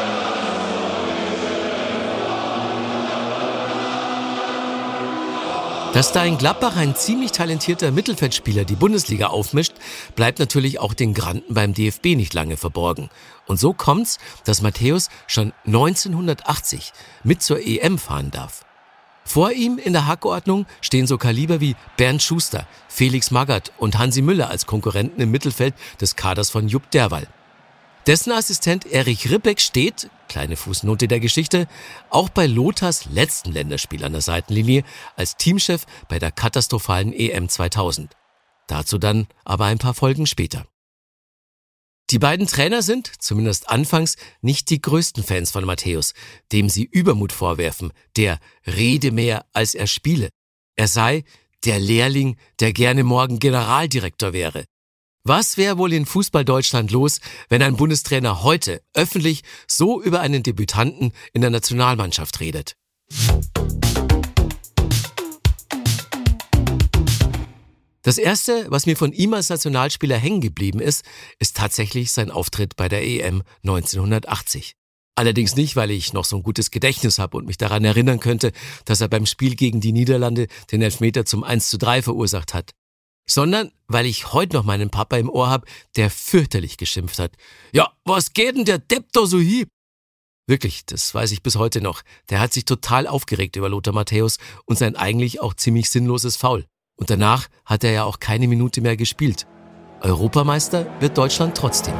Dass da in Gladbach ein ziemlich talentierter Mittelfeldspieler die Bundesliga aufmischt, bleibt natürlich auch den Granden beim D F B nicht lange verborgen. Und so kommt's, dass Matthäus schon neunzehnhundertachtzig mit zur E M fahren darf. Vor ihm in der Hackordnung stehen so Kaliber wie Bernd Schuster, Felix Magath und Hansi Müller als Konkurrenten im Mittelfeld des Kaders von Jupp Derwall. Dessen Assistent Erich Ribbeck steht, kleine Fußnote der Geschichte, auch bei Lothars letzten Länderspiel an der Seitenlinie als Teamchef bei der katastrophalen E M zweitausend. Dazu dann aber ein paar Folgen später. Die beiden Trainer sind, zumindest anfangs, nicht die größten Fans von Matthäus, dem sie Übermut vorwerfen, der rede mehr, als er spiele. Er sei der Lehrling, der gerne morgen Generaldirektor wäre. Was wäre wohl in Fußball-Deutschland los, wenn ein Bundestrainer heute öffentlich so über einen Debütanten in der Nationalmannschaft redet? Das Erste, was mir von ihm als Nationalspieler hängen geblieben ist, ist tatsächlich sein Auftritt bei der E M neunzehnhundertachtzig. Allerdings nicht, weil ich noch so ein gutes Gedächtnis habe und mich daran erinnern könnte, dass er beim Spiel gegen die Niederlande den Elfmeter zum eins zu drei verursacht hat. Sondern weil ich heute noch meinen Papa im Ohr habe, der fürchterlich geschimpft hat. Ja, was geht denn der Depp da so hin? Wirklich, das weiß ich bis heute noch. Der hat sich total aufgeregt über Lothar Matthäus und sein eigentlich auch ziemlich sinnloses Foul. Und danach hat er ja auch keine Minute mehr gespielt. Europameister wird Deutschland trotzdem.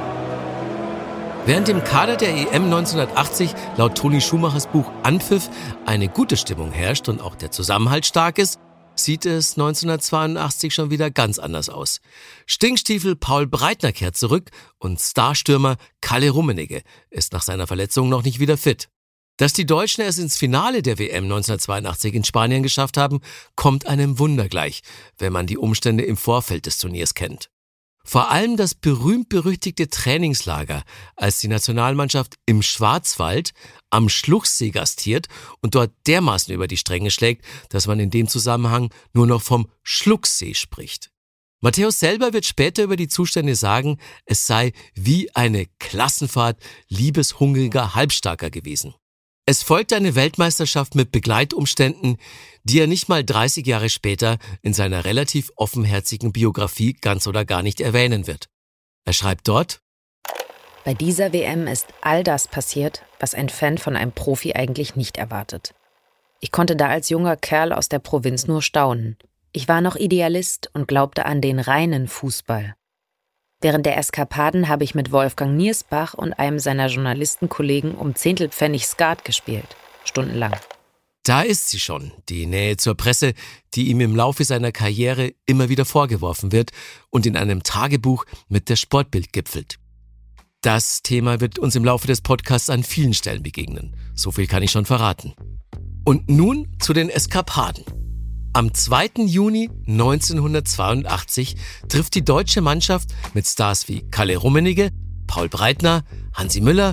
Während im Kader der E M neunzehnhundertachtzig laut Toni Schumachers Buch Anpfiff eine gute Stimmung herrscht und auch der Zusammenhalt stark ist, sieht es neunzehnhundertzweiundachtzig schon wieder ganz anders aus. Stinkstiefel Paul Breitner kehrt zurück und Starstürmer Kalle Rummenigge ist nach seiner Verletzung noch nicht wieder fit. Dass die Deutschen es ins Finale der W M neunzehnhundertzweiundachtzig in Spanien geschafft haben, kommt einem Wunder gleich, wenn man die Umstände im Vorfeld des Turniers kennt. Vor allem das berühmt-berüchtigte Trainingslager, als die Nationalmannschaft im Schwarzwald am Schluchsee gastiert und dort dermaßen über die Stränge schlägt, dass man in dem Zusammenhang nur noch vom Schlucksee spricht. Matthäus selber wird später über die Zustände sagen, es sei wie eine Klassenfahrt liebeshungriger Halbstarker gewesen. Es folgte eine Weltmeisterschaft mit Begleitumständen, die er nicht mal dreißig Jahre später in seiner relativ offenherzigen Biografie ganz oder gar nicht erwähnen wird. Er schreibt dort: Bei dieser W M ist all das passiert, was ein Fan von einem Profi eigentlich nicht erwartet. Ich konnte da als junger Kerl aus der Provinz nur staunen. Ich war noch Idealist und glaubte an den reinen Fußball. Während der Eskapaden habe ich mit Wolfgang Niersbach und einem seiner Journalistenkollegen um Zehntelpfennig Skat gespielt. Stundenlang. Da ist sie schon, die Nähe zur Presse, die ihm im Laufe seiner Karriere immer wieder vorgeworfen wird und in einem Tagebuch mit der Sportbild gipfelt. Das Thema wird uns im Laufe des Podcasts an vielen Stellen begegnen. So viel kann ich schon verraten. Und nun zu den Eskapaden. Am zweiten Juni neunzehnhundertzweiundachtzig trifft die deutsche Mannschaft mit Stars wie Kalle Rummenigge, Paul Breitner, Hansi Müller,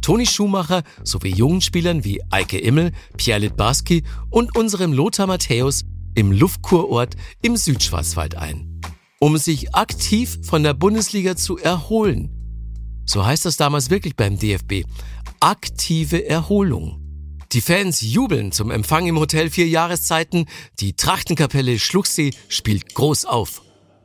Toni Schumacher sowie jungen Spielern wie Eike Immel, Pierre Littbarski und unserem Lothar Matthäus im Luftkurort im Südschwarzwald ein, um sich aktiv von der Bundesliga zu erholen. So heißt das damals wirklich beim D F B. Aktive Erholung. Die Fans jubeln zum Empfang im Hotel Vier Jahreszeiten. Die Trachtenkapelle Schluchsee spielt groß auf.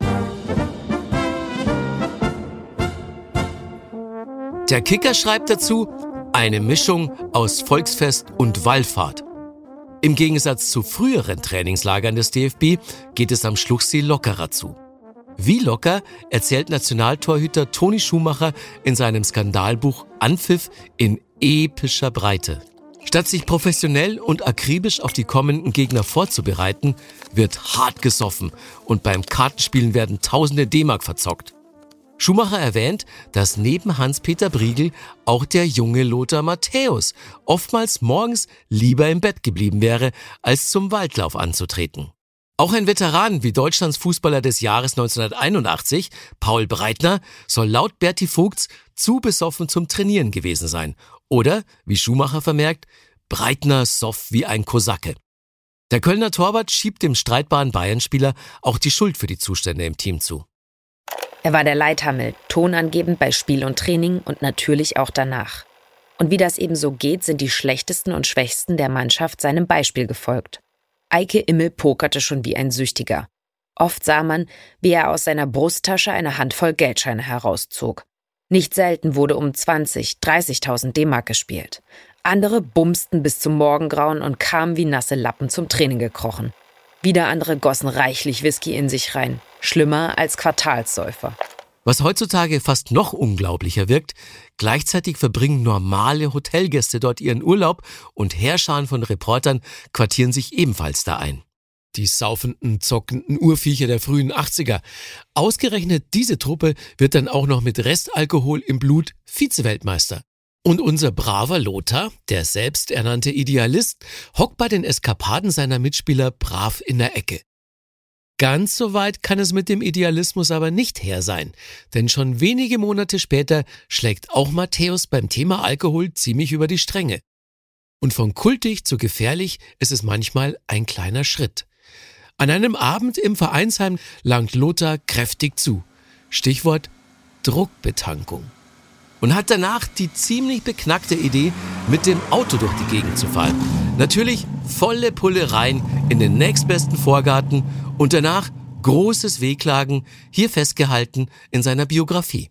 Der Kicker schreibt dazu, eine Mischung aus Volksfest und Wallfahrt. Im Gegensatz zu früheren Trainingslagern des D F B geht es am Schluchsee lockerer zu. Wie locker, erzählt Nationaltorhüter Toni Schumacher in seinem Skandalbuch Anpfiff in epischer Breite. Statt sich professionell und akribisch auf die kommenden Gegner vorzubereiten, wird hart gesoffen und beim Kartenspielen werden tausende D-Mark verzockt. Schumacher erwähnt, dass neben Hans-Peter Briegel auch der junge Lothar Matthäus oftmals morgens lieber im Bett geblieben wäre, als zum Waldlauf anzutreten. Auch ein Veteran wie Deutschlands Fußballer des Jahres neunzehnhunderteinundachtzig, Paul Breitner, soll laut Berti Vogts zu besoffen zum Trainieren gewesen sein. Oder, wie Schumacher vermerkt, Breitner soff wie ein Kosake. Der Kölner Torwart schiebt dem streitbaren Bayern-Spieler auch die Schuld für die Zustände im Team zu. Er war der Leithammel, tonangebend bei Spiel und Training und natürlich auch danach. Und wie das eben so geht, sind die Schlechtesten und Schwächsten der Mannschaft seinem Beispiel gefolgt. Eike Immel pokerte schon wie ein Süchtiger. Oft sah man, wie er aus seiner Brusttasche eine Handvoll Geldscheine herauszog. Nicht selten wurde um zwanzig, dreißigtausend D-Mark gespielt. Andere bumsten bis zum Morgengrauen und kamen wie nasse Lappen zum Training gekrochen. Wieder andere gossen reichlich Whisky in sich rein. Schlimmer als Quartalssäufer. Was heutzutage fast noch unglaublicher wirkt, gleichzeitig verbringen normale Hotelgäste dort ihren Urlaub und Heerscharen von Reportern quartieren sich ebenfalls da ein. Die saufenden, zockenden Urviecher der frühen achtziger. Ausgerechnet diese Truppe wird dann auch noch mit Restalkohol im Blut Vize-Weltmeister. Und unser braver Lothar, der selbsternannte Idealist, hockt bei den Eskapaden seiner Mitspieler brav in der Ecke. Ganz so weit kann es mit dem Idealismus aber nicht her sein, denn schon wenige Monate später schlägt auch Matthäus beim Thema Alkohol ziemlich über die Stränge. Und von kultig zu gefährlich ist es manchmal ein kleiner Schritt. An einem Abend im Vereinsheim langt Lothar kräftig zu. Stichwort Druckbetankung. Und hat danach die ziemlich beknackte Idee, mit dem Auto durch die Gegend zu fahren. Natürlich volle Pulle rein in den nächstbesten Vorgarten und danach großes Wehklagen, hier festgehalten in seiner Biografie.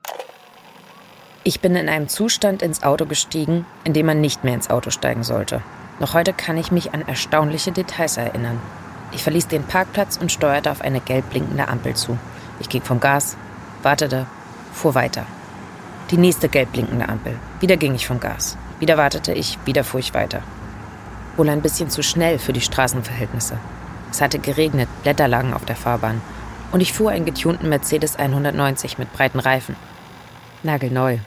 Ich bin in einem Zustand ins Auto gestiegen, in dem man nicht mehr ins Auto steigen sollte. Noch heute kann ich mich an erstaunliche Details erinnern. Ich verließ den Parkplatz und steuerte auf eine gelb blinkende Ampel zu. Ich ging vom Gas, wartete, fuhr weiter. Die nächste gelb blinkende Ampel. Wieder ging ich vom Gas. Wieder wartete ich, wieder fuhr ich weiter. Wohl ein bisschen zu schnell für die Straßenverhältnisse. Es hatte geregnet, Blätter lagen auf der Fahrbahn. Und ich fuhr einen getunten Mercedes hundertneunzig mit breiten Reifen. Nagelneu.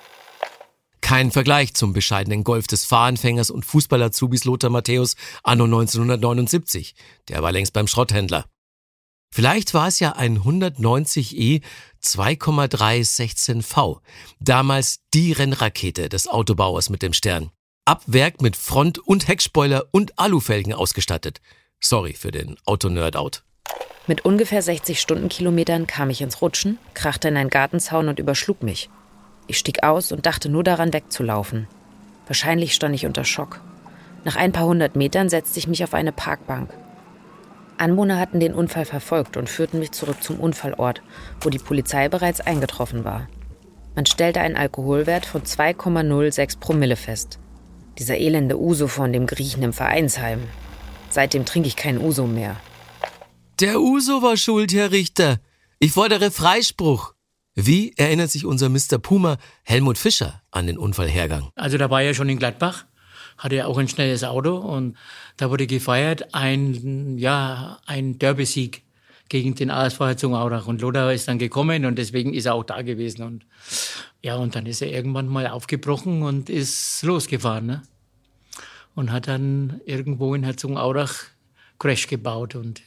Kein Vergleich zum bescheidenen Golf des Fahranfängers und Fußball-Azubis Lothar Matthäus anno neunzehnhundertneunundsiebzig. Der war längst beim Schrotthändler. Vielleicht war es ja ein hundertneunzig E zwei Komma drei sechzehn V, damals die Rennrakete des Autobauers mit dem Stern. Ab Werk mit Front- und Heckspoiler und Alufelgen ausgestattet. Sorry für den Auto-Nerd-Out. Mit ungefähr sechzig Stundenkilometern kam ich ins Rutschen, krachte in einen Gartenzaun und überschlug mich. Ich stieg aus und dachte nur daran, wegzulaufen. Wahrscheinlich stand ich unter Schock. Nach ein paar hundert Metern setzte ich mich auf eine Parkbank. Anwohner hatten den Unfall verfolgt und führten mich zurück zum Unfallort, wo die Polizei bereits eingetroffen war. Man stellte einen Alkoholwert von zwei Komma null sechs Promille fest. Dieser elende Uso von dem Griechen im Vereinsheim. Seitdem trinke ich keinen Uso mehr. Der Uso war schuld, Herr Richter. Ich fordere Freispruch. Wie erinnert sich unser Mister Puma Helmut Fischer an den Unfallhergang? Also da war er schon in Gladbach, hatte ja auch ein schnelles Auto und da wurde gefeiert ein, ja, ein Derby-Sieg gegen den A S V Herzogenaurach. Und Lothar ist dann gekommen und deswegen ist er auch da gewesen. Und ja, und dann ist er irgendwann mal aufgebrochen und ist losgefahren, ne? Und hat dann irgendwo in Herzogenaurach Crash gebaut und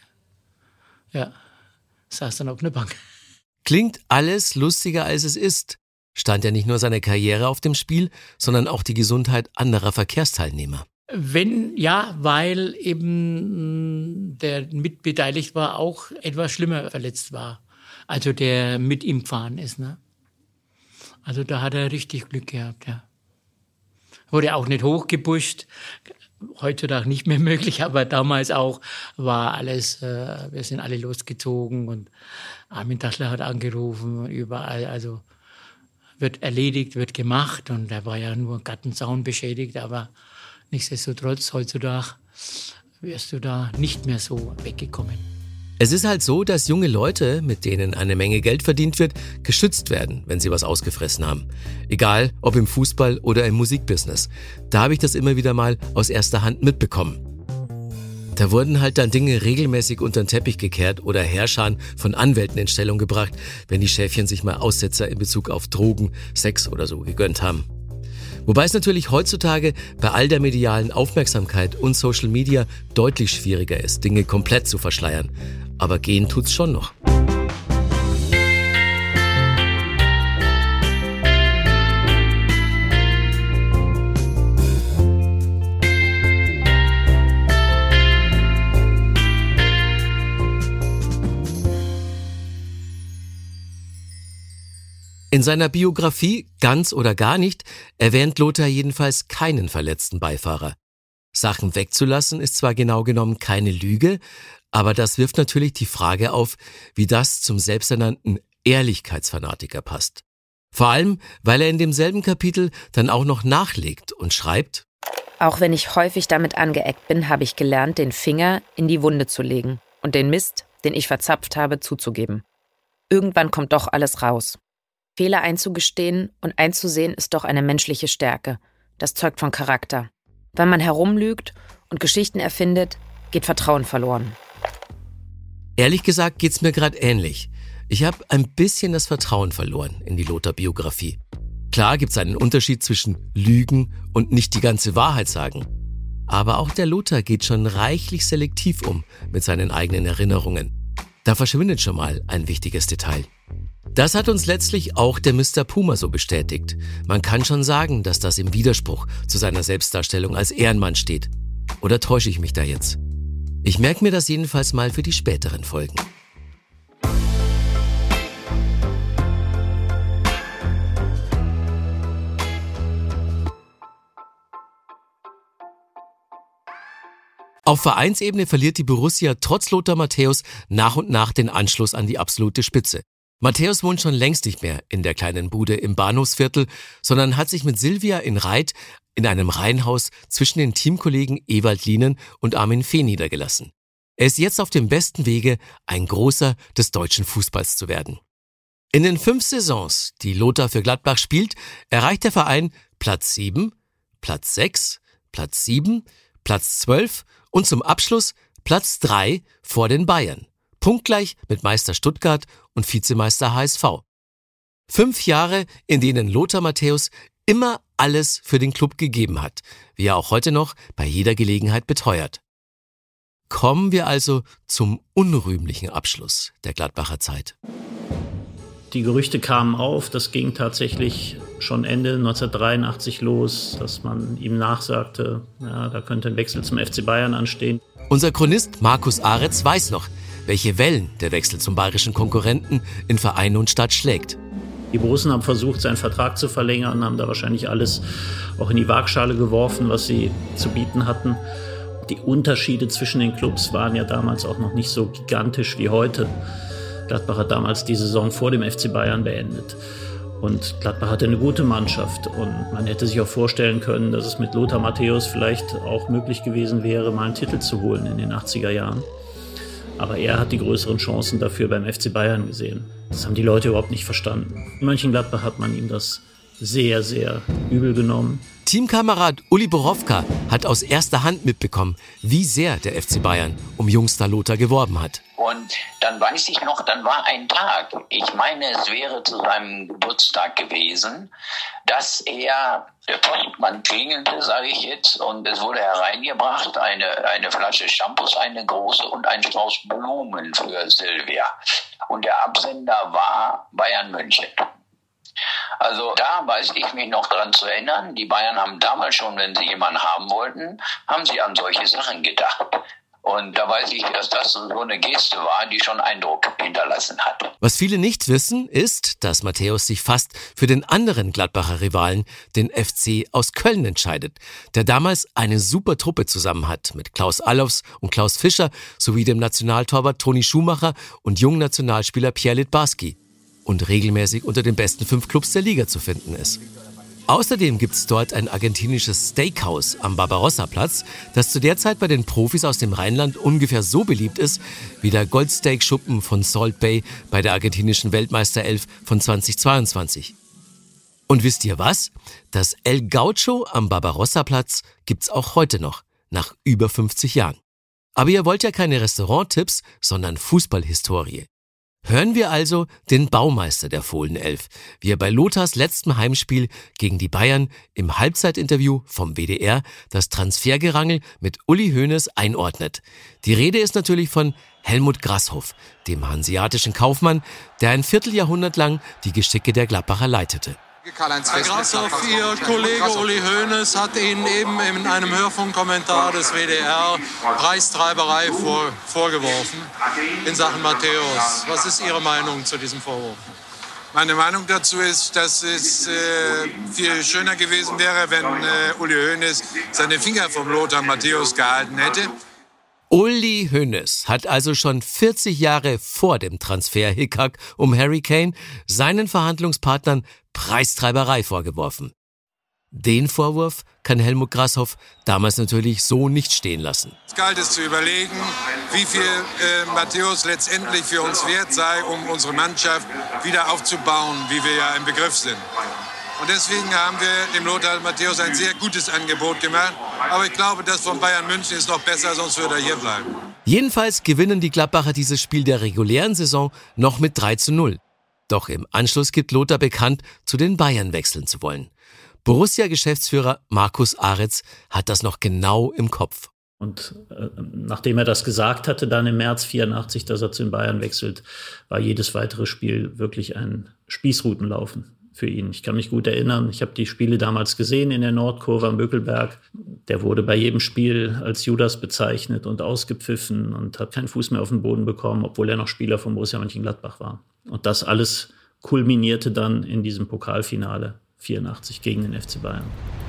ja, saß dann auf einer Bank. Klingt alles lustiger, als es ist. stand ja nicht nur seine Karriere auf dem Spiel, sondern auch die Gesundheit anderer Verkehrsteilnehmer. Wenn, ja, weil eben der mitbeteiligt war, auch etwas schlimmer verletzt war. Also der mit ihm gefahren ist, ne? Also da hat er richtig Glück gehabt, ja. Wurde auch nicht hochgepusht, heutzutage nicht mehr möglich, aber damals auch war alles, äh, wir sind alle losgezogen und Armin Daschler hat angerufen, überall, also wird erledigt, wird gemacht und er war ja nur Gartenzaun beschädigt, aber nichtsdestotrotz, heutzutage wirst du da nicht mehr so weggekommen. Es ist halt so, dass junge Leute, mit denen eine Menge Geld verdient wird, geschützt werden, wenn sie was ausgefressen haben. Egal, ob im Fußball oder im Musikbusiness. Da habe ich das immer wieder mal aus erster Hand mitbekommen. Da wurden halt dann Dinge regelmäßig unter den Teppich gekehrt oder Herrschern von Anwälten in Stellung gebracht, wenn die Schäfchen sich mal Aussetzer in Bezug auf Drogen, Sex oder so gegönnt haben. Wobei es natürlich heutzutage bei all der medialen Aufmerksamkeit und Social Media deutlich schwieriger ist, Dinge komplett zu verschleiern. Aber gehen tut's schon noch. In seiner Biografie, ganz oder gar nicht, erwähnt Lothar jedenfalls keinen verletzten Beifahrer. Sachen wegzulassen ist zwar genau genommen keine Lüge, aber das wirft natürlich die Frage auf, wie das zum selbsternannten Ehrlichkeitsfanatiker passt. Vor allem, weil er in demselben Kapitel dann auch noch nachlegt und schreibt: Auch wenn ich häufig damit angeeckt bin, habe ich gelernt, den Finger in die Wunde zu legen und den Mist, den ich verzapft habe, zuzugeben. Irgendwann kommt doch alles raus. Fehler einzugestehen und einzusehen ist doch eine menschliche Stärke. Das zeugt von Charakter. Wenn man herumlügt und Geschichten erfindet, geht Vertrauen verloren. Ehrlich gesagt geht's mir gerade ähnlich. Ich habe ein bisschen das Vertrauen verloren in die Lothar-Biografie. Klar gibt's einen Unterschied zwischen Lügen und nicht die ganze Wahrheit sagen. Aber auch der Lothar geht schon reichlich selektiv um mit seinen eigenen Erinnerungen. Da verschwindet schon mal ein wichtiges Detail. Das hat uns letztlich auch der Mister Puma so bestätigt. Man kann schon sagen, dass das im Widerspruch zu seiner Selbstdarstellung als Ehrenmann steht. Oder täusche ich mich da jetzt? Ich merke mir das jedenfalls mal für die späteren Folgen. Auf Vereinsebene verliert die Borussia trotz Lothar Matthäus nach und nach den Anschluss an die absolute Spitze. Matthäus wohnt schon längst nicht mehr in der kleinen Bude im Bahnhofsviertel, sondern hat sich mit Silvia in Reit in einem Reihenhaus zwischen den Teamkollegen Ewald Lienen und Armin Fee niedergelassen. Er ist jetzt auf dem besten Wege, ein Großer des deutschen Fußballs zu werden. In den fünf Saisons, die Lothar für Gladbach spielt, erreicht der Verein Platz sieben, Platz sechs, Platz sieben, Platz zwölf und zum Abschluss Platz drei vor den Bayern. Punktgleich mit Meister Stuttgart und Vizemeister H S V. Fünf Jahre, in denen Lothar Matthäus immer alles für den Club gegeben hat, wie er auch heute noch bei jeder Gelegenheit beteuert. Kommen wir also zum unrühmlichen Abschluss der Gladbacher Zeit. Die Gerüchte kamen auf, das ging tatsächlich schon Ende neunzehnhundertdreiundachtzig los, dass man ihm nachsagte, ja, da könnte ein Wechsel zum F C Bayern anstehen. Unser Chronist Markus Aretz weiß noch, welche Wellen der Wechsel zum bayerischen Konkurrenten in Verein und Stadt schlägt. Die Borussen haben versucht, seinen Vertrag zu verlängern, haben da wahrscheinlich alles auch in die Waagschale geworfen, was sie zu bieten hatten. Die Unterschiede zwischen den Clubs waren ja damals auch noch nicht so gigantisch wie heute. Gladbach hat damals die Saison vor dem F C Bayern beendet. Und Gladbach hatte eine gute Mannschaft. Und man hätte sich auch vorstellen können, dass es mit Lothar Matthäus vielleicht auch möglich gewesen wäre, mal einen Titel zu holen in den achtziger Jahren. Aber er hat die größeren Chancen dafür beim F C Bayern gesehen. Das haben die Leute überhaupt nicht verstanden. In Mönchengladbach hat man ihm das sehr, sehr übel genommen. Teamkamerad Uli Borowka hat aus erster Hand mitbekommen, wie sehr der F C Bayern um Jungstar Lothar geworben hat. Und dann weiß ich noch, dann war ein Tag, ich meine, es wäre zu seinem Geburtstag gewesen, dass er, der Postmann klingelte, sage ich jetzt, und es wurde hereingebracht, eine, eine Flasche Shampoos, eine große und ein Strauß Blumen für Silvia. Und der Absender war Bayern München. Also da weiß ich mich noch dran zu erinnern, die Bayern haben damals schon, wenn sie jemanden haben wollten, haben sie an solche Sachen gedacht. Und da weiß ich, dass das so eine Geste war, die schon Eindruck hinterlassen hat. Was viele nicht wissen, ist, dass Matthäus sich fast für den anderen Gladbacher Rivalen, den F C aus Köln, entscheidet, der damals eine super Truppe zusammen hat mit Klaus Allofs und Klaus Fischer sowie dem Nationaltorwart Toni Schumacher und jungen Nationalspieler Pierre Littbarski und regelmäßig unter den besten fünf Clubs der Liga zu finden ist. Außerdem gibt es dort ein argentinisches Steakhouse am Barbarossa-Platz, das zu der Zeit bei den Profis aus dem Rheinland ungefähr so beliebt ist wie der Goldsteak-Schuppen von Salt Bay bei der argentinischen Weltmeisterelf von zweitausendzweiundzwanzig. Und wisst ihr was? Das El Gaucho am Barbarossa-Platz gibt's auch heute noch, nach über fünfzig Jahren. Aber ihr wollt ja keine Restauranttipps, sondern Fußballhistorie. Hören wir also den Baumeister der Fohlenelf, wie er bei Lothars letztem Heimspiel gegen die Bayern im Halbzeitinterview vom W D R das Transfergerangel mit Uli Hoeneß einordnet. Die Rede ist natürlich von Helmut Grasshoff, dem hanseatischen Kaufmann, der ein Vierteljahrhundert lang die Geschicke der Gladbacher leitete. Herr Grasshoff, Ihr Kollege Uli Hoeneß hat Ihnen eben in einem Hörfunkkommentar des W D R Preistreiberei vor, vorgeworfen in Sachen Matthäus. Was ist Ihre Meinung zu diesem Vorwurf? Meine Meinung dazu ist, dass es äh, viel schöner gewesen wäre, wenn äh, Uli Hoeneß seine Finger vom Lothar Matthäus gehalten hätte. Uli Hoeneß hat also schon vierzig Jahre vor dem Transfer-Hickhack um Harry Kane seinen Verhandlungspartnern Preistreiberei vorgeworfen. Den Vorwurf kann Helmut Grasshoff damals natürlich so nicht stehen lassen. Es galt es zu überlegen, wie viel äh, Matthäus letztendlich für uns wert sei, um unsere Mannschaft wieder aufzubauen, wie wir ja im Begriff sind. Und deswegen haben wir dem Lothar Matthäus ein sehr gutes Angebot gemacht. Aber ich glaube, das von Bayern München ist noch besser, sonst würde er hier bleiben. Jedenfalls gewinnen die Gladbacher dieses Spiel der regulären Saison noch mit drei zu null. Doch im Anschluss gibt Lothar bekannt, zu den Bayern wechseln zu wollen. Borussia-Geschäftsführer Markus Aretz hat das noch genau im Kopf. Und äh, nachdem er das gesagt hatte, dann im März vierundachtzig, dass er zu den Bayern wechselt, war jedes weitere Spiel wirklich ein Spießrutenlaufen für ihn. Ich kann mich gut erinnern, ich habe die Spiele damals gesehen in der Nordkurve am Bökelberg. Der wurde bei jedem Spiel als Judas bezeichnet und ausgepfiffen und hat keinen Fuß mehr auf den Boden bekommen, obwohl er noch Spieler von Borussia Mönchengladbach war. Und das alles kulminierte dann in diesem Pokalfinale vierundachtzig gegen den F C Bayern.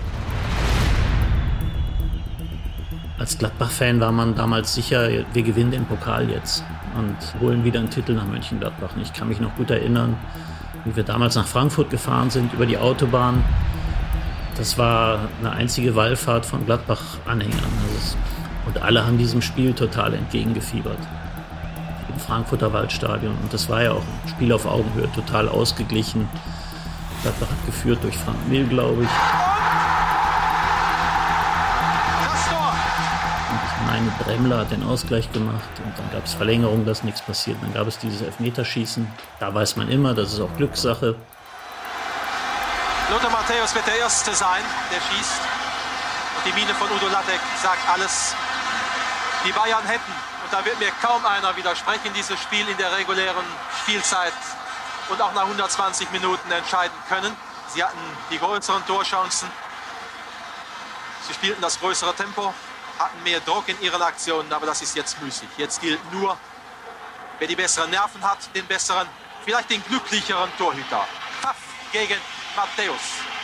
Als Gladbach-Fan war man damals sicher, wir gewinnen den Pokal jetzt und holen wieder einen Titel nach Mönchengladbach. Und ich kann mich noch gut erinnern, wie wir damals nach Frankfurt gefahren sind, über die Autobahn. Das war eine einzige Wallfahrt von Gladbach-Anhängern. Und alle haben diesem Spiel total entgegengefiebert. Im Frankfurter Waldstadion. Und das war ja auch ein Spiel auf Augenhöhe, total ausgeglichen. Gladbach hat geführt durch Frank Mill, glaube ich. Und ich meine, Bremmler hat den Ausgleich gemacht. Und dann gab es Verlängerung, dass nichts passiert. Dann gab es dieses Elfmeterschießen. Da weiß man immer, das ist auch Glückssache. Lothar Matthäus wird der Erste sein, der schießt. Und die Miene von Udo Lattek sagt alles. Die Bayern hätten, und da wird mir kaum einer widersprechen, dieses Spiel in der regulären Spielzeit und auch nach hundertzwanzig Minuten entscheiden können. Sie hatten die größeren Torchancen. Sie spielten das größere Tempo, hatten mehr Druck in ihren Aktionen, aber das ist jetzt müßig. Jetzt gilt nur, wer die besseren Nerven hat, den besseren, vielleicht den glücklicheren Torhüter. Pfaff gegen Matthäus.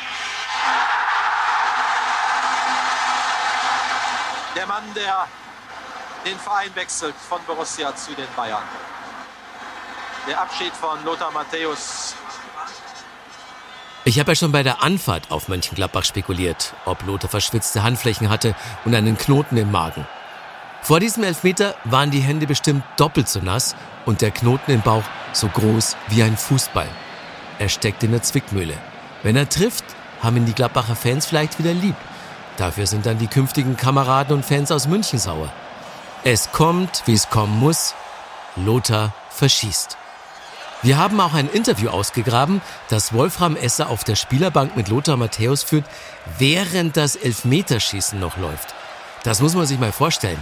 Der Mann, der den Verein wechselt von Borussia zu den Bayern. Der Abschied von Lothar Matthäus. Ich habe ja schon bei der Anfahrt auf Mönchengladbach spekuliert, ob Lothar verschwitzte Handflächen hatte und einen Knoten im Magen. Vor diesem Elfmeter waren die Hände bestimmt doppelt so nass und der Knoten im Bauch so groß wie ein Fußball. Er steckt in der Zwickmühle. Wenn er trifft, haben ihn die Gladbacher Fans vielleicht wieder lieb. Dafür sind dann die künftigen Kameraden und Fans aus München sauer. Es kommt, wie es kommen muss. Lothar verschießt. Wir haben auch ein Interview ausgegraben, das Wolfram Esser auf der Spielerbank mit Lothar Matthäus führt, während das Elfmeterschießen noch läuft. Das muss man sich mal vorstellen.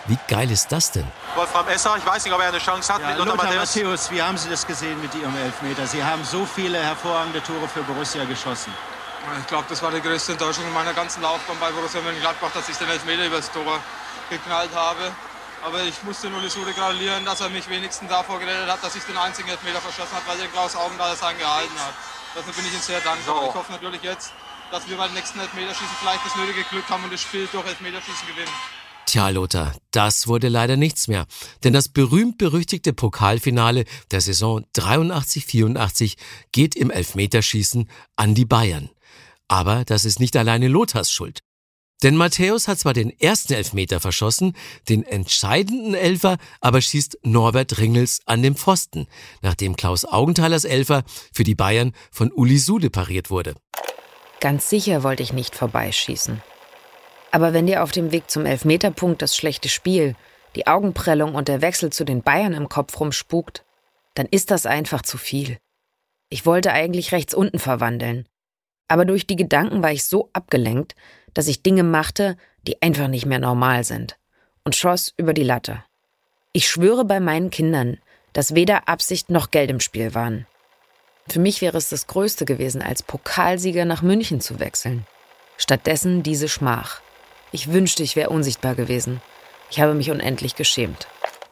Wie geil ist das denn? Wolfram Esser, ich weiß nicht, ob er eine Chance hat ja, mit Lothar Lothar Matthäus. Matthäus, wie haben Sie das gesehen mit Ihrem Elfmeter? Sie haben so viele hervorragende Tore für Borussia geschossen. Ich glaube, das war die größte Enttäuschung in meiner ganzen Laufbahn bei Borussia Mönchengladbach, dass ich den Elfmeter übers Tor geknallt habe. Aber ich musste nur Lisude gratulieren, dass er mich wenigstens davor gerettet hat, dass ich den einzigen Elfmeter verschossen habe, weil der Klaus Augenthaler es gehalten hat. Dafür bin ich ihm sehr dankbar. Ich hoffe natürlich jetzt, dass wir beim nächsten Elfmeterschießen vielleicht das nötige Glück haben und das Spiel durch Elfmeterschießen gewinnen. Tja, Lothar, das wurde leider nichts mehr. Denn das berühmt-berüchtigte Pokalfinale der Saison dreiundachtzig vierundachtzig geht im Elfmeterschießen an die Bayern. Aber das ist nicht alleine Lothars Schuld. Denn Matthäus hat zwar den ersten Elfmeter verschossen, den entscheidenden Elfer aber schießt Norbert Ringels an dem Pfosten, nachdem Klaus Augenthalers Elfer für die Bayern von Uli Sude pariert wurde. Ganz sicher wollte ich nicht vorbeischießen. Aber wenn dir auf dem Weg zum Elfmeterpunkt das schlechte Spiel, die Augenprellung und der Wechsel zu den Bayern im Kopf rumspukt, dann ist das einfach zu viel. Ich wollte eigentlich rechts unten verwandeln. Aber durch die Gedanken war ich so abgelenkt, dass ich Dinge machte, die einfach nicht mehr normal sind, und schoss über die Latte. Ich schwöre bei meinen Kindern, dass weder Absicht noch Geld im Spiel waren. Für mich wäre es das Größte gewesen, als Pokalsieger nach München zu wechseln. Stattdessen diese Schmach. Ich wünschte, ich wäre unsichtbar gewesen. Ich habe mich unendlich geschämt.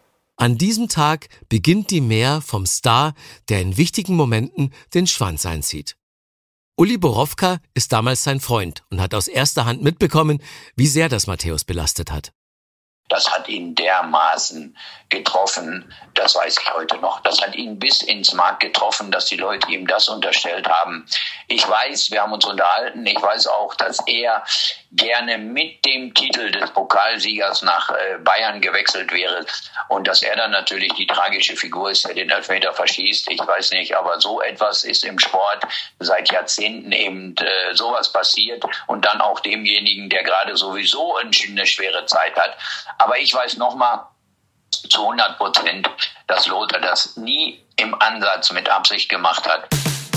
An diesem Tag beginnt die Mär vom Star, der in wichtigen Momenten den Schwanz einzieht. Uli Borowka ist damals sein Freund und hat aus erster Hand mitbekommen, wie sehr das Matthäus belastet hat. Das hat ihn dermaßen getroffen, das weiß ich heute noch. Das hat ihn bis ins Mark getroffen, dass die Leute ihm das unterstellt haben. Ich weiß, wir haben uns unterhalten, ich weiß auch, dass er gerne mit dem Titel des Pokalsiegers nach Bayern gewechselt wäre und dass er dann natürlich die tragische Figur ist, der den Elfmeter verschießt. Ich weiß nicht, aber so etwas ist im Sport seit Jahrzehnten eben äh, sowas passiert und dann auch demjenigen, der gerade sowieso eine schwere Zeit hat. Aber ich weiß nochmal zu hundert Prozent, dass Lothar das nie im Ansatz mit Absicht gemacht hat.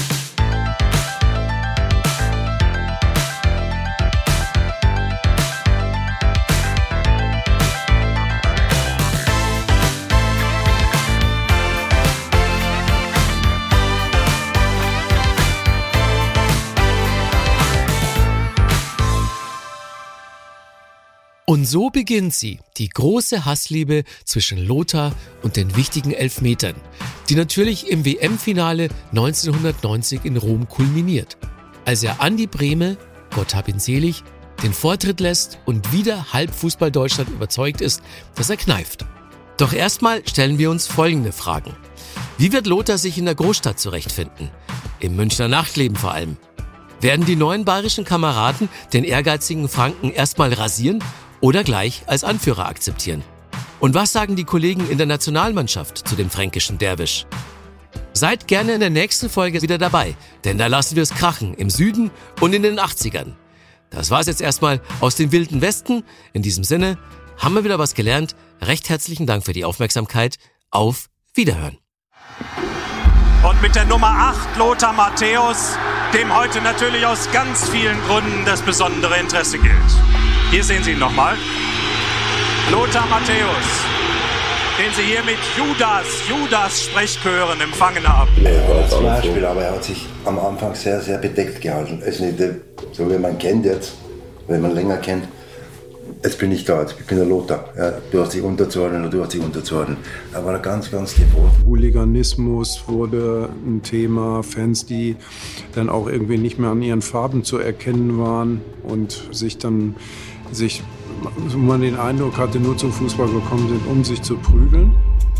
Und so beginnt sie, die große Hassliebe zwischen Lothar und den wichtigen Elfmetern, die natürlich im W M-Finale neunzehnhundertneunzig in Rom kulminiert, als er Andi Brehme, Gott hab ihn selig, den Vortritt lässt und wieder halb Fußball-Deutschland überzeugt ist, dass er kneift. Doch erstmal stellen wir uns folgende Fragen. Wie wird Lothar sich in der Großstadt zurechtfinden? Im Münchner Nachtleben vor allem. Werden die neuen bayerischen Kameraden den ehrgeizigen Franken erstmal rasieren oder gleich als Anführer akzeptieren? Und was sagen die Kollegen in der Nationalmannschaft zu dem fränkischen Derwisch? Seid gerne in der nächsten Folge wieder dabei, denn da lassen wir es krachen, im Süden und in den achtzigern. Das war's jetzt erstmal aus dem Wilden Westen. In diesem Sinne, haben wir wieder was gelernt. Recht herzlichen Dank für die Aufmerksamkeit. Auf Wiederhören. Und mit der Nummer acht, Lothar Matthäus, dem heute natürlich aus ganz vielen Gründen das besondere Interesse gilt. Hier sehen Sie ihn nochmal. Lothar Matthäus, den Sie hier mit Judas, Judas Sprechchören empfangen haben. Er war als Beispiel, aber er hat sich am Anfang sehr, sehr bedeckt gehalten. Also nicht so, wie man kennt jetzt, wenn man länger kennt. Jetzt bin ich da, ich bin der Lothar. Ja, du hast dich unterzuordnen oder du hast dich unterzuordnen. Er war ganz, ganz devot. Hooliganismus wurde ein Thema, Fans, die dann auch irgendwie nicht mehr an ihren Farben zu erkennen waren und sich dann, sich, wo man den Eindruck hatte, nur zum Fußball gekommen sind, um sich zu prügeln.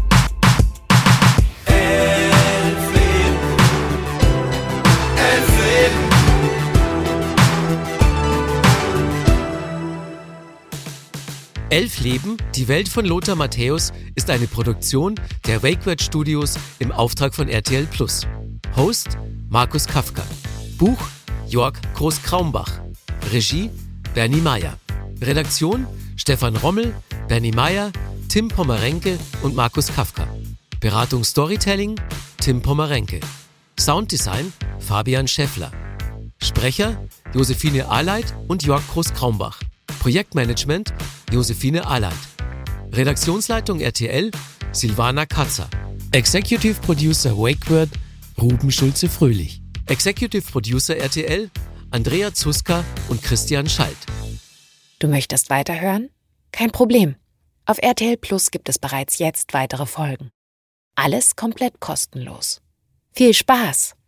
Elf Leben, die Welt von Lothar Matthäus ist eine Produktion der WakeWord Studios im Auftrag von R T L Plus. Host Markus Kafka. Buch Jörg Groß-Kraumbach. Regie Bernie Meyer. Redaktion Stefan Rommel, Bernie Meyer, Tim Pommerenke und Markus Kafka. Beratung Storytelling Tim Pommerenke. Sounddesign Fabian Schäffler. Sprecher Josephine Ahleit und Jörg Groß-Kraumbach. Projektmanagement Josephine Ahleit. Redaktionsleitung R T L Silvana Katzer. Executive Producer WakeWord Ruben Schulze-Fröhlich. Executive Producer R T L Andrea Zuska und Christian Schalt. Du möchtest weiterhören? Kein Problem. Auf R T L Plus gibt es bereits jetzt weitere Folgen. Alles komplett kostenlos. Viel Spaß!